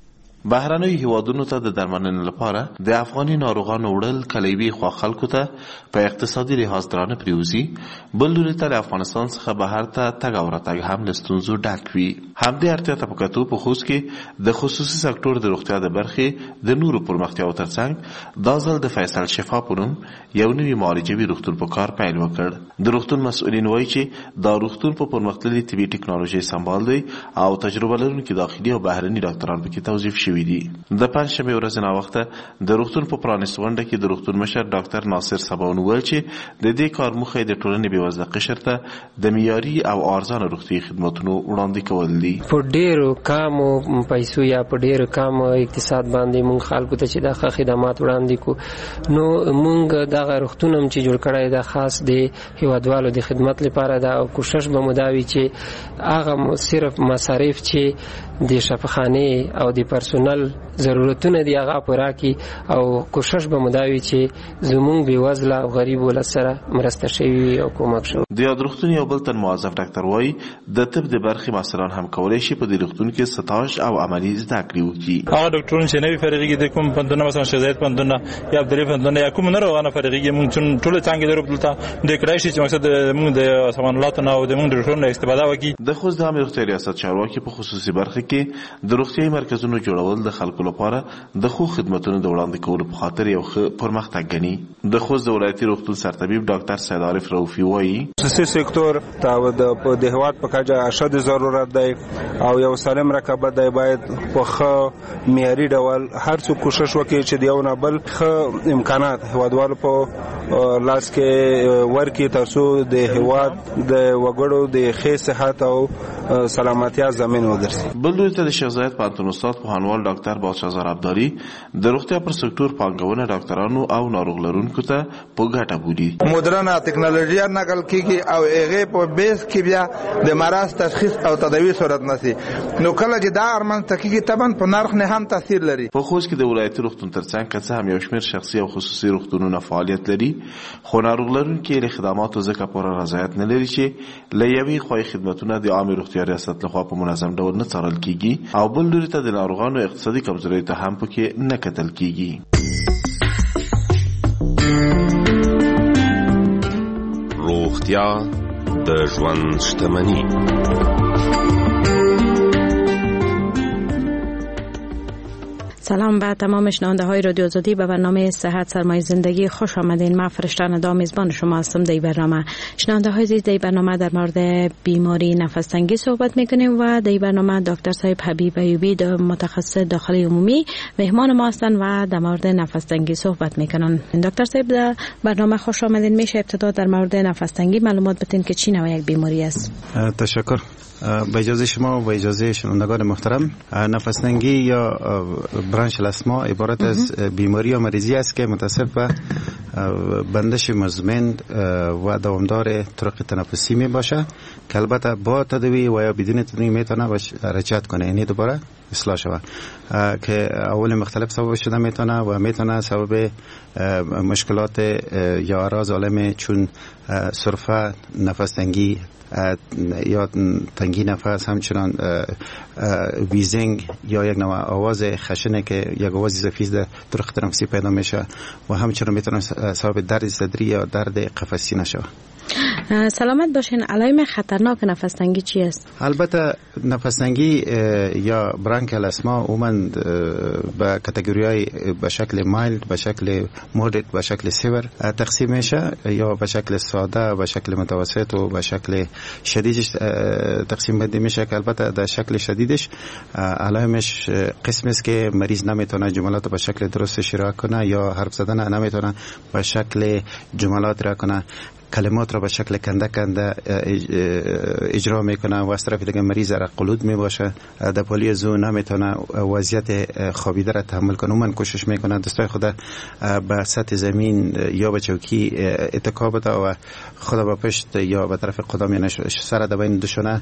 بهرنیو هیوادونو ته د درملنې لپاره د افغاني ناروغانو وړل کلیوي خوا خلکو ته په اقتصادي لحاظ درانه پریوزي، بل لوري ته له افغانستان څخه بهر ته تګ او راتګ هم له ستونزو ډک وي. همدې اړتیا ته په کتو په خوست کې د خصوصي سکتور د روغتیا د برخې د نورو پرمختیاو ترڅنګ دا ځل د فیصل شفا په نوم یو نوي معالجوي روغتون په کار پیل وکړ. د روغتون مسؤلین وایي چې دا روغتون په پرمختللي طبي ټکنالوژۍ سمبال دی او تجربه لرونکي داخلي او بهرني ډاکټران پکې توظیف شوي دي. د پنځشنبې ورځې ناوخته د روغتون په پرانیستو غونډه کې د روغتون مشر ډاکټر ناصر سباون وویل چې د دې کار موخه د ټولنې بېوزله قشر ته د معیاري او ارزانه روغتیايي خدماتونو وړاندې کول دي. په ډېرو کمو پیسو یا په ډېرو کم اقتصاد باندې موږ خلکو ته چې دا ښه خدمات وړاندې کړو، نو موږ دغه روغتون هم چې جوړ کړی دا خاص د هیوادوالو د خدمت لپاره ده او کوشش به مو دا وي چې هغه صرف مصارف چې د شفاخانې او د پرسونل ضرورتونه دی هغه پوره کړي او کوشش به مو دا وي چې زموږ بېوزله او غریب ولس سره مرسته شوي او کومک شوی. د یاد روغتون یو بل تن موظف ډاکټر وایي د طب د برخې محصلان هم کولی شي په دې روغتون کې سټاژ او عملي زده کړې وکړي. هغه ډاکټرونه چې نوي فارغېږي د کوم پوهنتونه مثلا شهزاید پوهنتونه یا عبدالرحیم پوهنتونه یا کوم ناروغانه فارغېږي موږ ټوله څانګې لرو دلته د کړای شي چې مقصد موږ د سامانلاتو نه او د موږ د ډاکټرونو استفاده وکړي. د خوست د عامه روغتیا ریاست چارواکي په خصوصي برخه کې د روغتیايي مرکزونو جوړول ډول د خلکو لپاره د خو خدماتونو د وړاندې کولو په خاطر یو ښه پرمختګ ګڼي. د خوست د ولایتي روغتون سرطبیب ډاکټر سید عارف رؤفي وایي خصوصي سکتور ته د هیواد په کچه اشد ضرورت دی او یو سالم رقابت دی. باید په ښه معیاري ډول هر څوک کوشش وکړي چې د یو نه بل ښه امکانات هیوادوالو په لاس کې ورکړي تر څو د هیواد د وګړو د ښې صحت او سلامتیا ضامن وګرځي. بل لوري ته د شیخ زاید پوهنتون استاد پوهنوال ډاکټر بادشاه زهر ابداري د روغتیا پر سکتور پانګونه ډاکټرانو او ناروغ لرونکو ته په ګټه بولي. مدرنه ټکنالوژي نقل کیږي او هغه په بیس کې بیا د مرض تشخیص او تداوی صورت نسی نو کله چې دا ارمان تکیږي طبعا په نرخ نه هم تاثیر لري. په خوست کې د ولایتي روغتون ترڅنګ که څه هم یو شمېر شخصي او خصوصي روغتونونه فعالیت لري خو ناروغ لرونکي له خدماتو ځکه پوره رضایت نه لري چې له یوې خوا خدمتونه د عامه روغتیا ریاست لخوا په منظم ډول نه څارل کیږي او بل لوري ته د ناروغانو اقتصادي کمزورۍ ته هم پکې نه کتل کیږي. روغتیا د ژوند شتمني. سلام به تمام شنونده های رادیو آزادی. به برنامه صحت سرمایه زندگی خوش آمدین. من فرشته ندا میزبان شما هستم. در برنامه شنونده های عزیز در برنامه در مورد بیماری نفس تنگی صحبت میکنیم و در برنامه دکتر صاحب حبیب ایوبی متخصص داخلی عمومی مهمان ما هستند و در مورد نفس تنگی صحبت میکنن. دکتر صاحب در برنامه خوش آمدین. میشه ابتدا در مورد نفس تنگی معلومات بدین که چی نوع یک بیماری است؟ تشکر. با اجازه شما و با اجازه شنوندگان محترم، نفس تنگی یا برانش الاسما عبارت از بیماری یا مریضی است که متصل به بندش مزمن و دوامدار طرق تنفسی می باشه که البته با تداوی و یا بدون تداوی میتونه رجعت کنه، یعنی دوباره اصلاح شود که اول مختلف سبب شده میتونه و میتونه سبب مشکلات یا اعراض عالم چون سرفه، نفس تنگی یا تنگی نفس، همچنان ویزینگ یا یک نوع آواز خشنه که یک آواز زفیز در طرق تنفسی پیدا میشه و همچنان میتونه سبب درد صدری یا درد قفصی نشه. سلامت باشین. علائم خطرناک نفس تنگی چی است؟ البته نفس تنگی یا برانکیال اسما عموما به کاتگوری‌های به شکل مایلد، به شکل مودریت، به شکل سیور تقسیم میشه یا به شکل ساده، به شکل متوسط و به شکل شدیدش تقسیم بندی میشه که البته در شکل شدیدش علائمش قسم است که مریض نمیتونه جملات به شکل درست شروع کنه یا حرف زدن نمیتونه به شکل جملات را کنه، کلمات را به شکل کنده کنده اجرا میکنه و از طرف دیگه مریض را قلود میباشه، در پالی زو نمیتونه وضعیت خوابیده را تحمل کنه. من کوشش میکنه دستای خود به سطح زمین یا به چوکی اتکا بده و خود به پشت یا به طرف قدم یعنی سر در بین دوشونه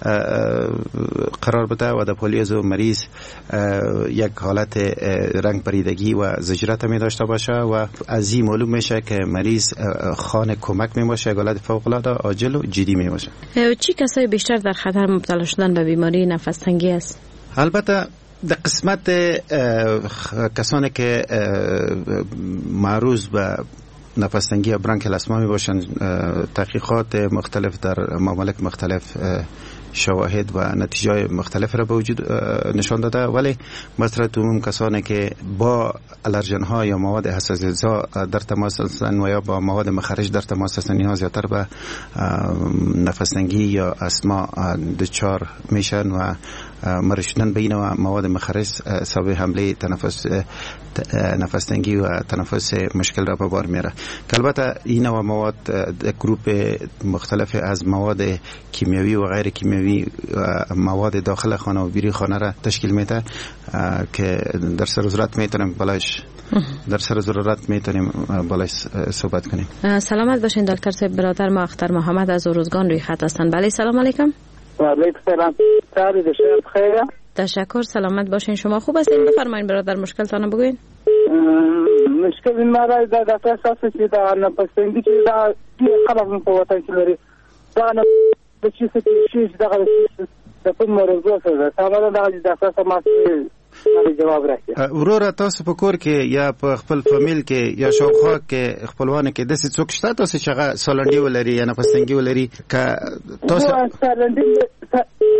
قرار بده و در پالی زو مریض یک حالت رنگ پریدگی و زجرت می داشته باشه و از این معلوم میشه که مریض خانه کمک می باشه، حالت فوق العاده عاجل و جدی می باشه. چی کسایی بیشتر در خطر مبتلا شدن به بیماری نفس تنگی است؟ البته در قسمت کسانی که معروض به نفس تنگی یا برانکیال اسما می باشن، تحقیقات مختلف در ممالک مختلف شواهد و نتیجه مختلف را به وجود نشان داده، ولی بصورت عموم کسانی که با الرژن ها یا مواد حساسیت در تماس هستند و یا با مواد مخرج در تماس هستند اینها زیادتر به نفس تنگی یا اسما دچار میشن و مرشدن بین و مواد مخرج سبب حمله تنفس نفس تنگی و تنفس مشکل را به بار میاره که البته این و مواد گروپ مختلف از مواد کیمیایی و غیر کیمیایی مواد داخل خانه و بیرون خانه را تشکیل میده که در سر ضرورت میتونیم بلاش در سر ضرورت میتونیم بالاش صحبت کنیم. سلامت باشین دکتر صاحب. برادر ما اختر محمد از اروزگان روی خط هستند. بله سلام علیکم. و علیکم سلام. تعریف شب خیر. تشکر. سلامت باشین. شما خوب هستین؟ بفرمایید برادر مشکلتان بگوین. مشکل این مرا در دفعه اساسی که در نفس تنگی که در قلم قوتن که لري دا نه د چی څه شي دغه د په مرزو سره سامان د دفعه سماسي جواب راکړي. ورور تاسو په کور کې یا په خپل فامیل کې یا شاوخوا کې خپلوان کې د څه څوک شته تاسو چې هغه سالنډي ولري یا نفس تنګي ولري که تاسو سالنډي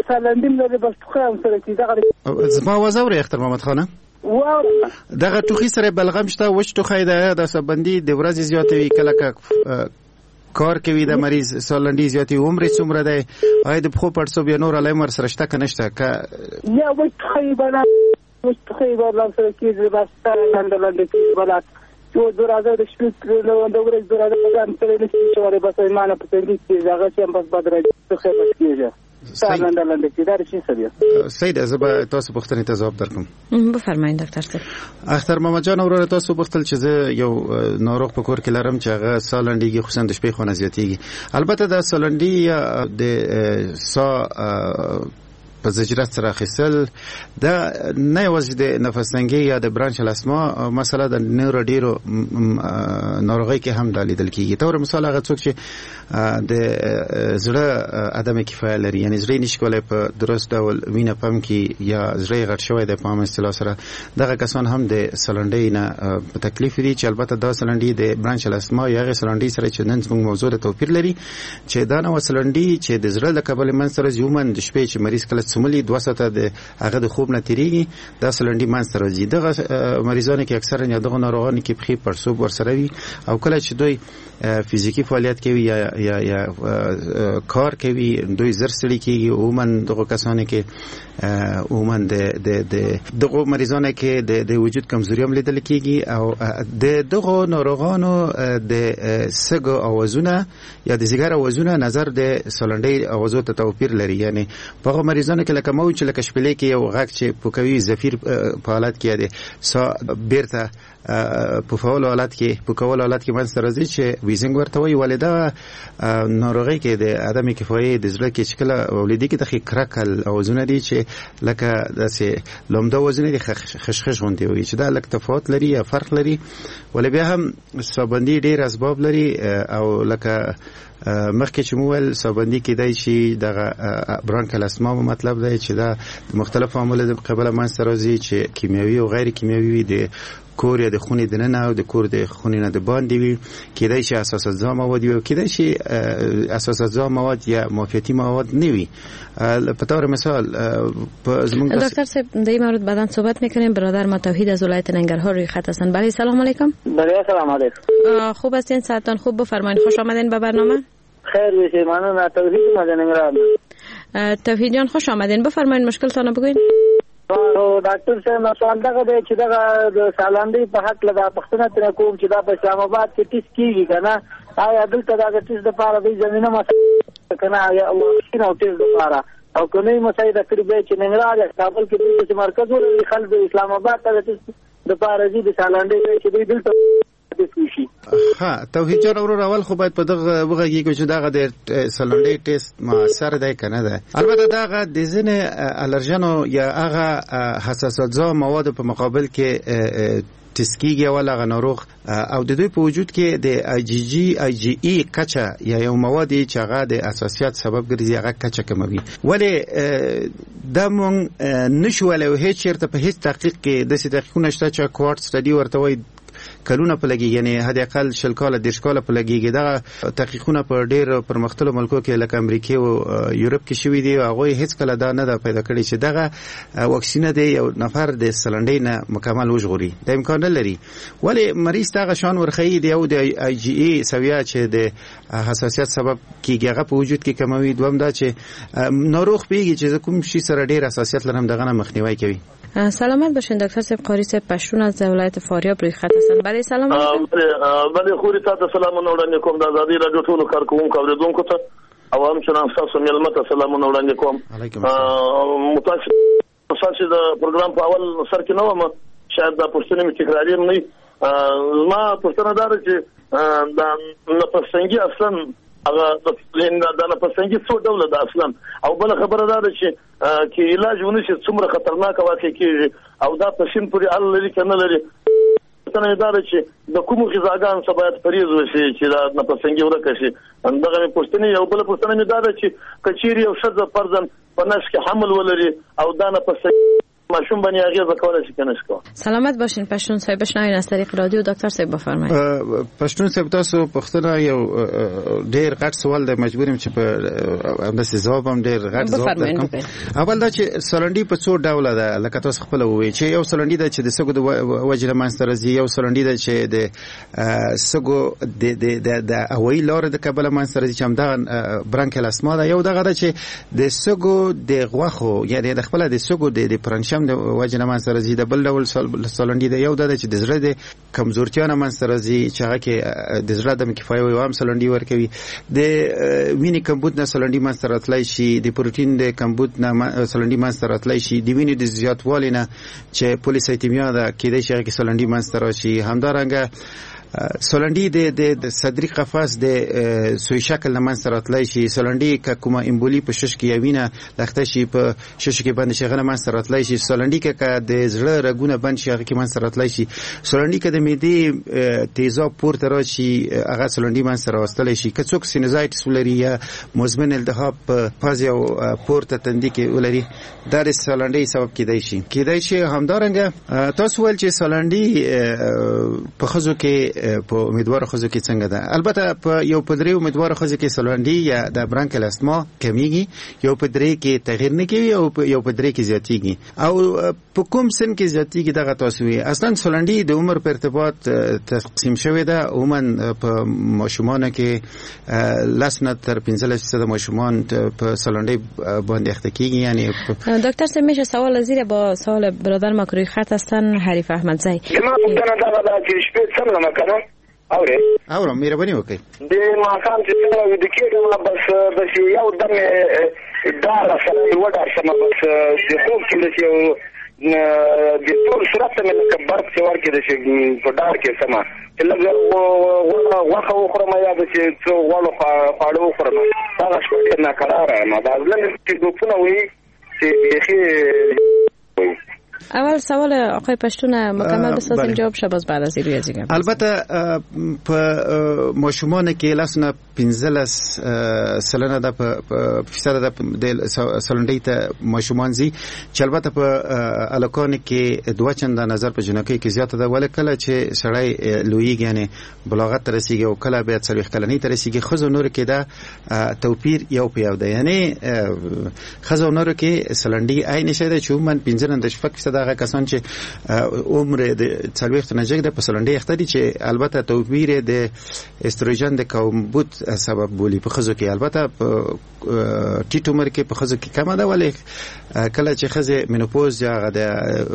سالندیم لري بس ټوخی هم سره کېږي دغه زما آواز اورئ اختر محمد خانه واوره دغه ټوخي سره بلغم شته وچ ټوخی ده د سبندي د ورځې زیاته وي کله که کار کوي د مریض سالندي زیاتې عمر څومره دی آیا د پښو پړسوب یا نور علایمو ورسره شته که نشته که یا وچ ټوخی به نه وچ ټوخی به ورسره کېږي بس لنډه لنډه کېږي بله یو دوه راځه د شپې د ورځې دوه راځه به ځان سره نه شي چې وارې بس ایمانه په تندي کېږي هغه چې هم بس بد راځي ټوخی بس کېږي لنډه لنډه کېږي دا رښتینې سبیه صحیح ده زه به تاسو پوښتنې ته ځواب درکړم بفرمایئ ډاکټر صاحب اختر محمد جان وروره تاسو پوښتل چې زه یو ناروغ په کور کې لرم چې هغه ساه لنډېږي خصوصا د شپې خونه زیاتېږي البته دا ساه لنډي یا د ساه په زجرت سره اخیستل دا نه یوازې د نفس تنګي یا د برانشیالاسما مسله د نورو ډیرو ناروغۍ کې هم دا لیدل کېږي تور مثال هغه څوک چې د زړه عدم کفایت لري یعنی زړه نشي کولای په درست ډول وینه پمپ کې یا زړه غټ شوی د پام اصطلاح سره دغه کسان هم د سلنډۍ نه په تکلیف دي چې البته دا سلنډۍ د برانشیالاسما یا غیر سلنډۍ سره چې نن موږ موضوع د توپیر لري چې دا نو سلنډۍ چې د زړه د کبل منځ سره زیومن د شپې چې مریض کله سملي دوه ساعته د هغه د خوب نه تیریږي دا سلنډي منځ ته راځي دغه مریضانو کې اکثرا یا دغه ناروغانو کې پخې پړسوب ورسره وي او کله چې دوی فزیکی فعالیت کوي یا یا یا کار کوي دوی زر ستړي کېږي عموما دغه کسانو کې عموما د د دغه مریضانو کې د د وجود کمزوري هم لیدل کېږي او د دغه ناروغانو د سګو اوازونه یا د زیګر اوازونه نظر د سلنډي اوازو ته توپیر لري یعنی په مریضانو کې لکه مو چې لکه شپلې کې یو غږ چې پوکوي زفیر په حالت کې دی سا بیرته په فعال حالت کې په کول حالت کې منځ راځي چې ویزنګ ورته وي ولدا ناروغي کې د عدم کفایت د زړه کې شکل ولیدي کې د کرکل او زونه دي چې لکه داسې لومده وزن دي خشخش غونډي وي چې دا لکه تفاوت لري یا فرق لري ولې بیا هم سابندي ډیر اسباب لري او لکه مخکې چې موول سابندي کېدای شي دغه برانکیالاسما مطلب دی چې دا مختلف عوامل د قبله منځ راځي چې کیمیاوي او غیر کیمیاوي دي کور یا د خونې د ننه او د کور د خونې نه د باندې وي کېدای شي اساس اجزا مواد وي کېدای شي اساس اجزا مواد یا معافیتي مواد نه وي په طور مثال دکتر صاحب در این مورد بعداً صحبت میکنیم برادر ما توحید از ولایت ننگرهار روی خط هستند بله سلام علیکم بله سلام علیکم خوب هستین ساعتان خوب بفرمایید خوش آمدین به برنامه خیر بشه ممنون توحید ما ننگرهار توحید جان خوش آمدین بفرمایید مشکلتون رو بگوین او ډاکټر صاحب سوال دغه دی چې دغه د سالندۍ په حق لږه پښتنه تر کوم چې دا په اسلام آباد کې ټیس کیږي کنه آیا دلته دا ټیس د پاره د زمينه مسله کنه یا او ټیس د پاره او کني مسایده کړی به چې ننګرهار کابل کې د مرکز ولري خلک اسلام آباد ته د پاره دي د سالندۍ چې دوی دلته ها توحید جان ورور اول خو باید په دغه وګړي کې چې دغه د سلنډي ټیسټ موثر دی کنه ده البته دغه د ځینې الرجنو یا هغه حساسیت مواد په مقابل کې تسکیږي ولا غنوروغ او د دوی په وجود کې د آی جی جی آی جی ای کچا یا یو مواد چې هغه د اساسیات سبب ګرځي هغه کچا کموي ولی د مونږ نشول او هیڅ چیرته په هیڅ تحقیق کې د سې تحقیقونه شته چې کوارت سټډي ورته وایي کلونه په لګي یعنی حد اقل شل کاله د شکاله په لګيږي دا تحقیقونه په ډېر پرمختللو ملکو کې لکه امریکا او یورپ کې شوې دي هغه هیڅ کله دا نه پیدا کړی چې دغه واکسینه دی یو نفر د سلنډۍ نه مکمل وژغوري د امکان نه لري ولی مریض دغه شان ورخی دی او د آی جی ای سویا چې د حساسیت سبب کیږي هغه په وجود کې کموي دوم دا چې ناروغ پیږي چې کوم شي سره ډېر حساسیت لرم دغه نه مخنیوي کوي سلامت باشین دکتر صاحب قاری صاحب پشتون از ولایت فاریاب روی خط هستند بله سلام بله خوري تاسو سلامونه وړاندې کوم د آزادي رادیو ټولو کارکوونکو اوریدونکو ته او هم چې تاسو ملمه ته سلامونه وړاندې کوم متاسف د پروګرام په اول سر کې نو ما شاید دا پوښتنه می تکراری نه ما پوښتنه دار چې د نفسنګي اصلا هغه د نفسنګي څو ډول د اصلا او بل خبره ده چې کې علاج ونشي څومره خطرناک واقع کیږي او دا په شین پوری ال لري کنه لري څنګه دا چې د کوم غذاګان څخه باید پریز وشي چې دا نفسنګي ورکه شي اندغه پوښتنه یو بل پوښتنه مې دا ده چې کچيري او شذ فرزن په نش کې حمل ولري او دا نفسنګي ماشوم باندې هغه وکول شي کنه شکو. سلامت باشین پشتون صاحب، بشنوین از طریق رادیو. دکتر صاحب بفرمایید. پشتون صاحب تاسو پښتنه یو ډیر غټ سوال د مجبوریم چې په انداسې جواب هم ډیر غټ جواب درکوم. اول دا چې سلنډي په څو ډوله ده، لکه تاسو خپل ووی چې یو سلنډي ده چې د سګو د وجه منځته راځي، یو سلنډي ده چې د سګو د د هوایي لارې د کبله منځته راځي چې همدغه برانکل اسما ده، یو دغه ده چې د سګو د غوښو یعنې د خپله د سګو د پرنشم د وجه نه منځته راځي. د بل ډول سلنډي ده یو ده چې د زړه د کمزورتیا نه منځته راځي چې هغه کې د زړه دم کفایه یو هم سلنډي ورکوي. د وینې کمبود نه سلنډي منځته راتلی شي، د پروتین د کمبود نه سلنډي منځته راتلی شي، د وینې د زیاتوالي نه چې پولیسایتیمیا ده کېدای شي هغه کې سلنډي منځته راشي. همدارنګه سلنډي د د صدري قفس د سوی شکل نه منځته راتلی شي. سلنډي که کومه امبولي په شش کې یا وینه لخته شي په شش کې باندې شي هغه منځته راتلی شي. سلنډي که د زړه رګونه بند شي هغه کې منځته راتلی شي. سلنډي که د معدې تیزاب پورته راشي هغه سلنډي منځته راوستلی شي. که څوک سینوزایټس ولري یا مزمن التهاب په پاز او پورته تندي کې ولري دا د سلنډي سبب کېدای شي کېدای شي همدارنګه تاسو ول چې سلنډي په ښځو کې په امیدوار خوځو کې څنګه ده. البته په یو په درې امیدوار خوځو کې سلنډي یا د برانکل اسما کمیږي، یو په درې کې تغییر نه کوي او یو په درې کې زیاتیږي. او په کوم سن کې زیاتیږي دغه تاسو وی اصلا سلنډي د عمر په ارتباط تقسیم شوی ده. عموما په ماشومان کې لسنه تر پنځلس فیصد ماشومان په سلنډي باندې اخته کیږي. یعنی دکتر صاحب میشه سوال زیر با سوال برادر ما که روی خط هستن حریف احمدزی. ما پوښتنه دا ده چې شپې څنګه مکنه اورې اورم مهرباني وکړئ. د ماښام چې څنګه ویده کېږم بس داسې یو دم ډاره سره مې وډار شمه، بس د خوب کې داسې یو د ټول صورت ته مې لکه برق چې ورکې داسې په ډار کې سمه چې لږ غوښه وخورم یا داسې څه غوړو خواړه وخورم. هغه شپه ډېر ناقراره یم. دا زړه مې چې ډوپونه وایي چې بیخي وایي. اول سوال آقای پشتون مکمل بسازیم جواب شباز بعد از روی ازیگم. البته په ماشومان کې لاسونه پنځلس سلنه ده په فیصد ده د سلنډي ته ماشومان زی چې البته په الکان کې دوه چنده نظر په جنکۍ کې زیاته ده، ولې کله چې سړی لویږي یعنی بلاغت رسیږي او کله بیا څلوېښت کلنۍ ته رسیږي ښځو نور کې ده توپیر یو په یو ده. یعنی ښځو نور کې سلنډي عین شی ده چې عموما پنځه نه شپږ فیصد هغه کسان چې عمر د څلوېښت نه جګ ده په سلنډي اخته دي چې البته توپیر د استروجن د کمبود سبب بولی په ښځو کې. البته په ټیټ عمر کې په ښځو کې کمه ده، ولې کله چې ښځې مینوپوز یا د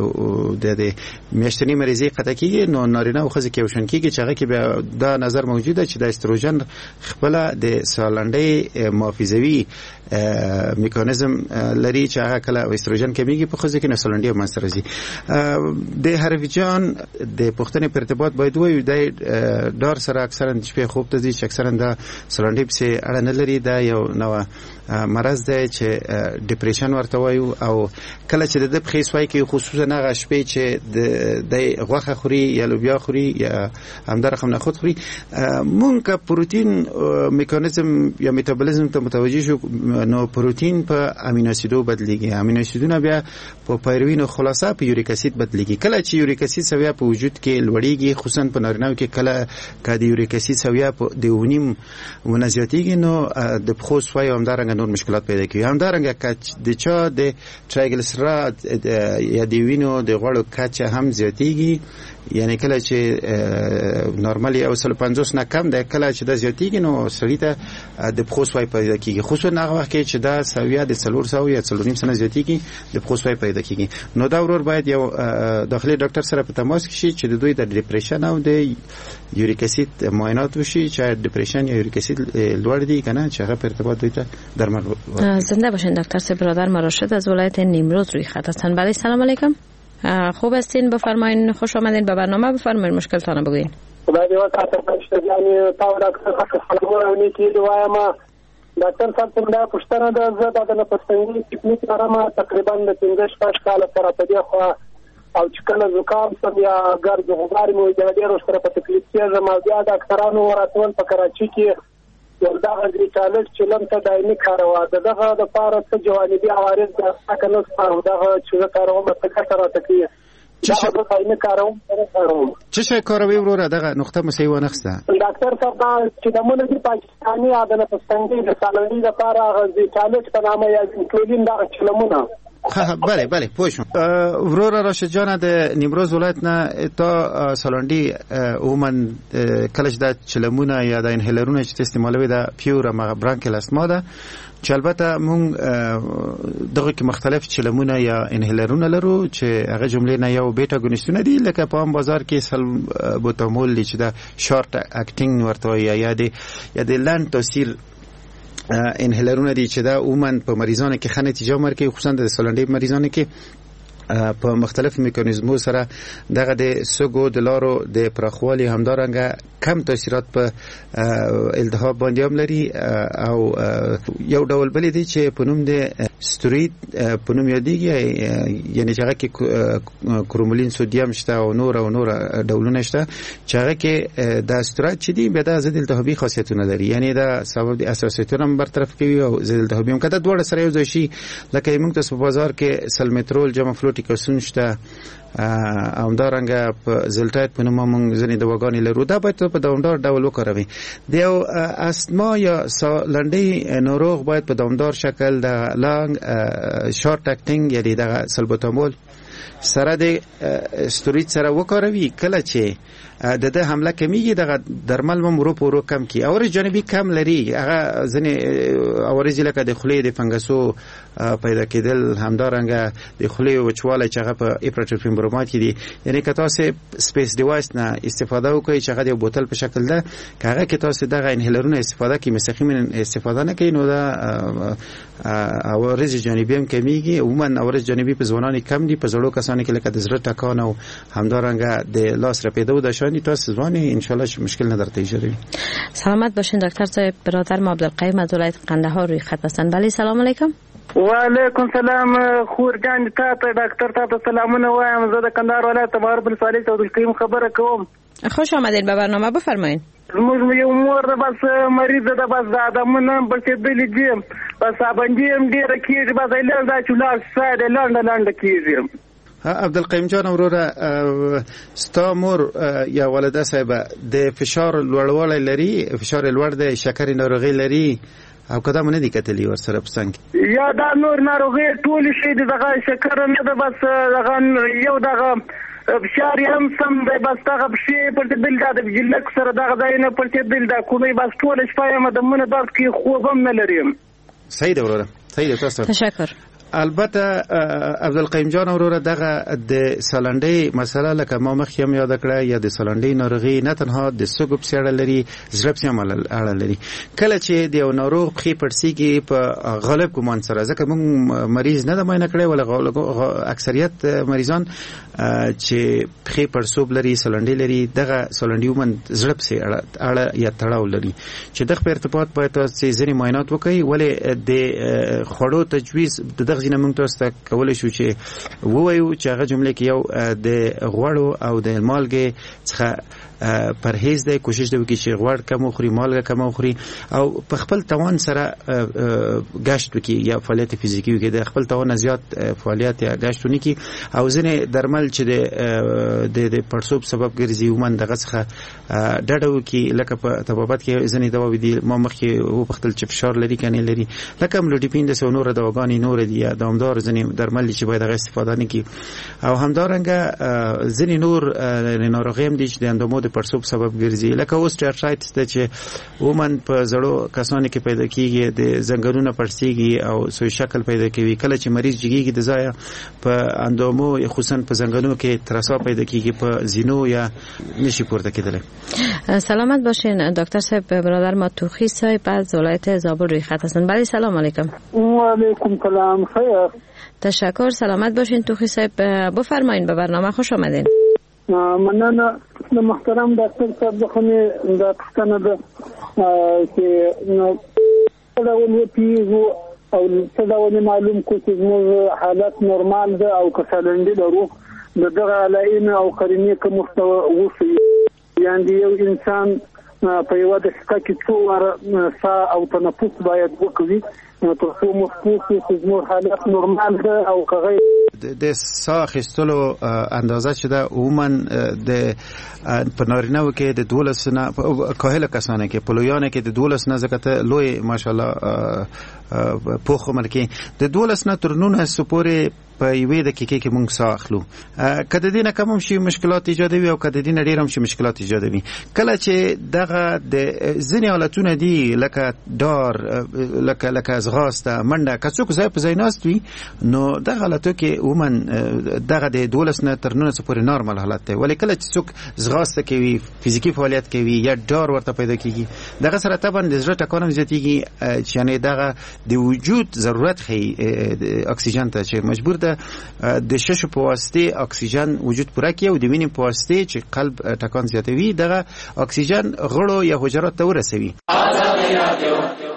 د میاشتنۍ مریضۍ قطع کېږي نو نارینه او ښځې کې یو شان کېږي چې هغه کې بیا دا نظر موجوده چې د استروجن خپله د سلنډۍ محافظوي میکانیزم لري چې هغه کله استروجن کمیږي په ښځو کې نو سلنډي منځته راځي. د حریف جان د پوښتنې په ارتباط باید ووایو د ډار سره اکثرا شپې خوب ته ځي چې اکثرا دا سلنډي پسې اړه نه لري. دا یو نوع مرض دی چې ډیپریشن ورته وایو او کله چې د پښې سوای کې خصوصا هغه شپې چې د غوښه خوري یا لوبیا خوري یا همدار رقم نخود خوري مونږ که پروتین میکانیزم یا میتابولیزم ته متوجه شو نو پروتین په امینو اسیدو بدلیږي. امینو اسیدونه بیا په پیروین خلاصه په یوریک اسید بدلیږي. کله چې یوریک اسید سویا په وجود کې لوړیږي خصوصا په نارینه‌و کې کله که د یوریک اسید سویا په دیونیم ونزیاتیږي نو د پښو سوای همدارنګه نور مشکلات پیدا کوي. همدارنګه کچ د چا د ټرایګلیسرایډ یا د وینو د غوړو کچه هم زیاتیږي. یعنی کله چې نورمالي او سل پنځوس نه کم ده کله چې د زیاتیږي نو سړی ته د پښو سوای پیدا کیږي. خصوصا هغه وخت کې چې دا سویا د څلور سوه یا څلور نیم سنه زیاتیږي د پښو سوای پیدا کیږي. نو دا ورور باید یو داخلي ډاکټر سره په تماس کې شي چې د دوی د ډیپریشن او د یوریک اسید معاینات وشي چې ډیپریشن یا یوریک اسید لوړ دي کنه چې هغه په ارتباط دوی ته درمل. زنده باشین دکتر صاحب. برادر مراشد از ولایت نیمروز روی خط هستن. بله سلام علیکم. خوب هستین؟ بفرمایید. خوش آمدین به برنامه. بفرمایید مشکلتان بگوین. خدای دې وکړه تاسو یعنی تاسو ډاکټر څخه خبرونه کیدو وایم. ډاکټر صاحب څنګه پښتنه د زړه د نفسنګي ټیکنیک لرم تقریبا د پنځه شپږ کال سره په دې خو او چې کله زکام سم یا ګرد غبار مو د ډېر سره په تکلیف کېږم. بیا ډاکټرانو وراتول په کراچي کې دغه د چالش چلن ته دایمي کاروا دغه د پاره څه جوانبي عوارض د کنه او دغه چې کاروا متکه سره تکي چې په دایمي کاروم کاروم چې شي کاروي وروره دغه نقطه مسیو نخسته ډاکټر صاحب چې د مونږ د پاکستاني عدالت څنګه د سالنی لپاره د چالش په نامه یا کلین دا چلمونه بله بله پوه شوم وروره راشد جان د نیمروز ولایت نه تا سالنډي عموما کله چې د چلمونه یا د انهیلرونه چې استعمالوي د پیور مغ برانکل استما ده چې البته مونږ دغه کې مختلف چلمونه یا انهیلرونه لرو چې هغه جملې نه یو بیټا ګونیستونه دي لکه په عام بازار کې سلبوتامول چې د شارټ اکټینګ ورته یا یا د یا د لاند تاثیر انهیلرونه دي چې دا عموما په مریضانو کې ښه نتیجه ورکوي خصوصا د سالنډي مریضانو کې په مختلف میکانیزمو سره دغه د سګو د لارو د پراخوالي همدارنګه کم تاثیرات په التهاب باندې هم لري او یو ډول بل دی چې په نوم د ستروید په نوم یادېږي یعنی چې هغه کې کرومولین سودیم شته او نور او نور ډولونه شته چې هغه کې د ستروید چې دی به د ضد التهابي خاصیتونه لري یعنی دا سبب د اساسیتونه هم برطرف کوي او ضد التهابي هم کده دوړ سره یو ځای شي لکه موږ تاسو په بازار کې سلمیترول جمع فلوټیکاسون شته او دارنګه په زلټایت په نوم موږ ځنې دواګانې لرو دا باید په دوامدار ډول وکاروي د یو استما یا سالنډي ناروغ باید په دوامدار شکل د لانګ شارټ اکټینګ یعنی د سلبوتامول سره د ستروید سره وکاروي کله چې د ده حمله کمیږي دغه درمل مو ورو پورو کم کی او جانبي کم لري هغه ځنې اورځي لکه د خولې د فنګسو پیدا کېدل همدارنګه د خولې وچوالی چې هغه په اپراتیفیم برومات کې دي یعنی که تاسو سپیس ډیوایس نه استفاده وکړئ چې هغه د بوتل په شکل ده که هغه کې تاسو دغه انهیلرونه استفاده کړئ مستقیما استفاده نه کوئ نو دا اورځ جانبي هم کمیږي عموما اورځ جانبي په ځوانانو کم دي په زړو کسانو کې لکه د زړه ټکان او همدارنګه د لاس رپیدو د شانی تاسو ځواني ان شاء الله مشکل نه درته ایجاد سلامت باشین دکتر صاحب برادر ما عبدالقیوم از ولایت قندهار روی خط هستند بله سلام علیکم و علیکم سلام خورجان تا ته ډاکټر ته سلامونه وایم زه د قندهار ولایت تبارک الصالح عبدالقیوم خبره کوم خوش آمدید به برنامه بفرمایید موږ یو مور د بس مریض د بس د ادمونه بس دلی دي بس باندې هم ډیر کیږي بس ایله دا چولا ساده لاند لاند کیږي عبدالقیوم جان وروره ستا مور یا والده صاحب د فشار لوړوالی لري فشار لوړ دی شکر ناروغي لري او کدا مونږ نه دي کتلی ور سره پسنګ یا دا نور ناروغي ټول شي دغه شکر نه ده بس دغه یو دغه فشار هم سم دی بس دغه شي پر دل دا د جلک سره دغه داینه پر دل دا کومي بس ټول شپه هم د مونږ درد کې خوب هم نه لري صحیح دی وروره صحیح دی تاسو تشکر البته عبدالقیوم جان وروره دغه د سالنډي مسله لکه ما مخکې هم یاد کړه یا د سالنډي ناروغي نه تنها د سګو په اړه لري زړه په اړه لري کله چې د یو ناروغ پخې پړسیږي په غالب ګمان سره ځکه موږ مریض نه د معاینه کړی ولا اکثریت مریضان چې پخې پړسوب لري سالنډي لري دغه سالنډي ومن زړه په اړه یا تړاو لري چې دغه په ارتباط باید تاسو ځینې معاینات وکړئ ولې د خوړو تجویز د ځینې موږ تاسو ته کولای شو چې ووایو چې هغه جمله کې یو د غوړو او د مالګې څخه پرهیز دی کوشش دی وکړي چې غوړ کم وخوري مالګه کم وخوري او په خپل توان سره گشت وکړي یا فعالیت فزیکی وکړي د خپل توان زیات فعالیت یا گشت ونکړي او ځینې درمل چې د د پړسوب سبب ګرځي عموما دغه څخه ډډه وکړي لکه په طبابت کې ځینې دواوې دي ما مخکې وپوښتل چې فشار لري که نه لري لکه املوډیپین داسې او نوره دواګانې نورې دي یا دوامدار ځینې درمل چې باید هغه استفاده نه کړي او همدارنګه ځینې نور ناروغۍ هم دي چې د اندومو د پړسوب سبب ګرځي لکه اوسټیاټرایټس ده چې عموما په زړو کسانو کې پیدا کیږي د زنګونونو پړسیږي او سوی شکل پیدا کوي کله چې مریض جګیږي د ځای په اندومو خصوصا په زنګونو کې ترسا پیدا کیږي په زینو یا نشي پورته کېدلی سلامت باشین دکتر صاحب برادر ما توخی صاحب از ولایت زابل روی خط هستند بله سلام علیکم و علیکم سلام خیر تشکر سلامت باشین توخی صاحب بفرمایید به برنامه خوش آمدین مننه د محترم ډاکټر صاحب خو د پښتنه ده چې نو دا ولې پیږو او څه ډول معلوم کو چې زموږ حالت نورمال ده او که سالنډي لرو د دغه علایمو او قرینې کوم مستوى وصي یعنی یو انسان په یو دقیقه کې څو واره سا او تنفس باید وکړي تر څو مخکې چې زموږ حالت نورمال ده او کغه د ساه اخیستلو اندازه چې ده عموما د په نارینه‌و کې د دولس نه کاهل کسانو کې په لویانو کې د دولس نه ځکه لوی ماشاءالله پوخ عمر کې د دولس نه تر نولس پورې په یوې دقیقې کې موږ ساه اخلو. که د دې نه کم هم شي مشکلات ایجادوي او که د دې نه ډېر هم شي مشکلات ایجادوي. کله چې دغه د ځینې حالتونه دي لکه ډار لکه لکه ځغاسته منډه که څوک ځای په ځای ناست وي نو دغه حالتو کې عموما دغه د دولس نه تر نولس پورې نارمل حالت دی. ولې کله چې څوک ځغاسته کوي فزیکي فعالیت کوي یا ډار ورته پیدا کیږي دغه سره طبعا د زړه ټکان هم زیاتېږي چې یعنې دغه د وجود ضرورت ښیي اکسیجن ته چې مجبور ده د ششو په واسطه اکسیجن وجود پوره کوي او د وینې په واسطه چې قلب ټکان زیاتوي دغه اکسیجن غړو یا حجرات ته ورسوي.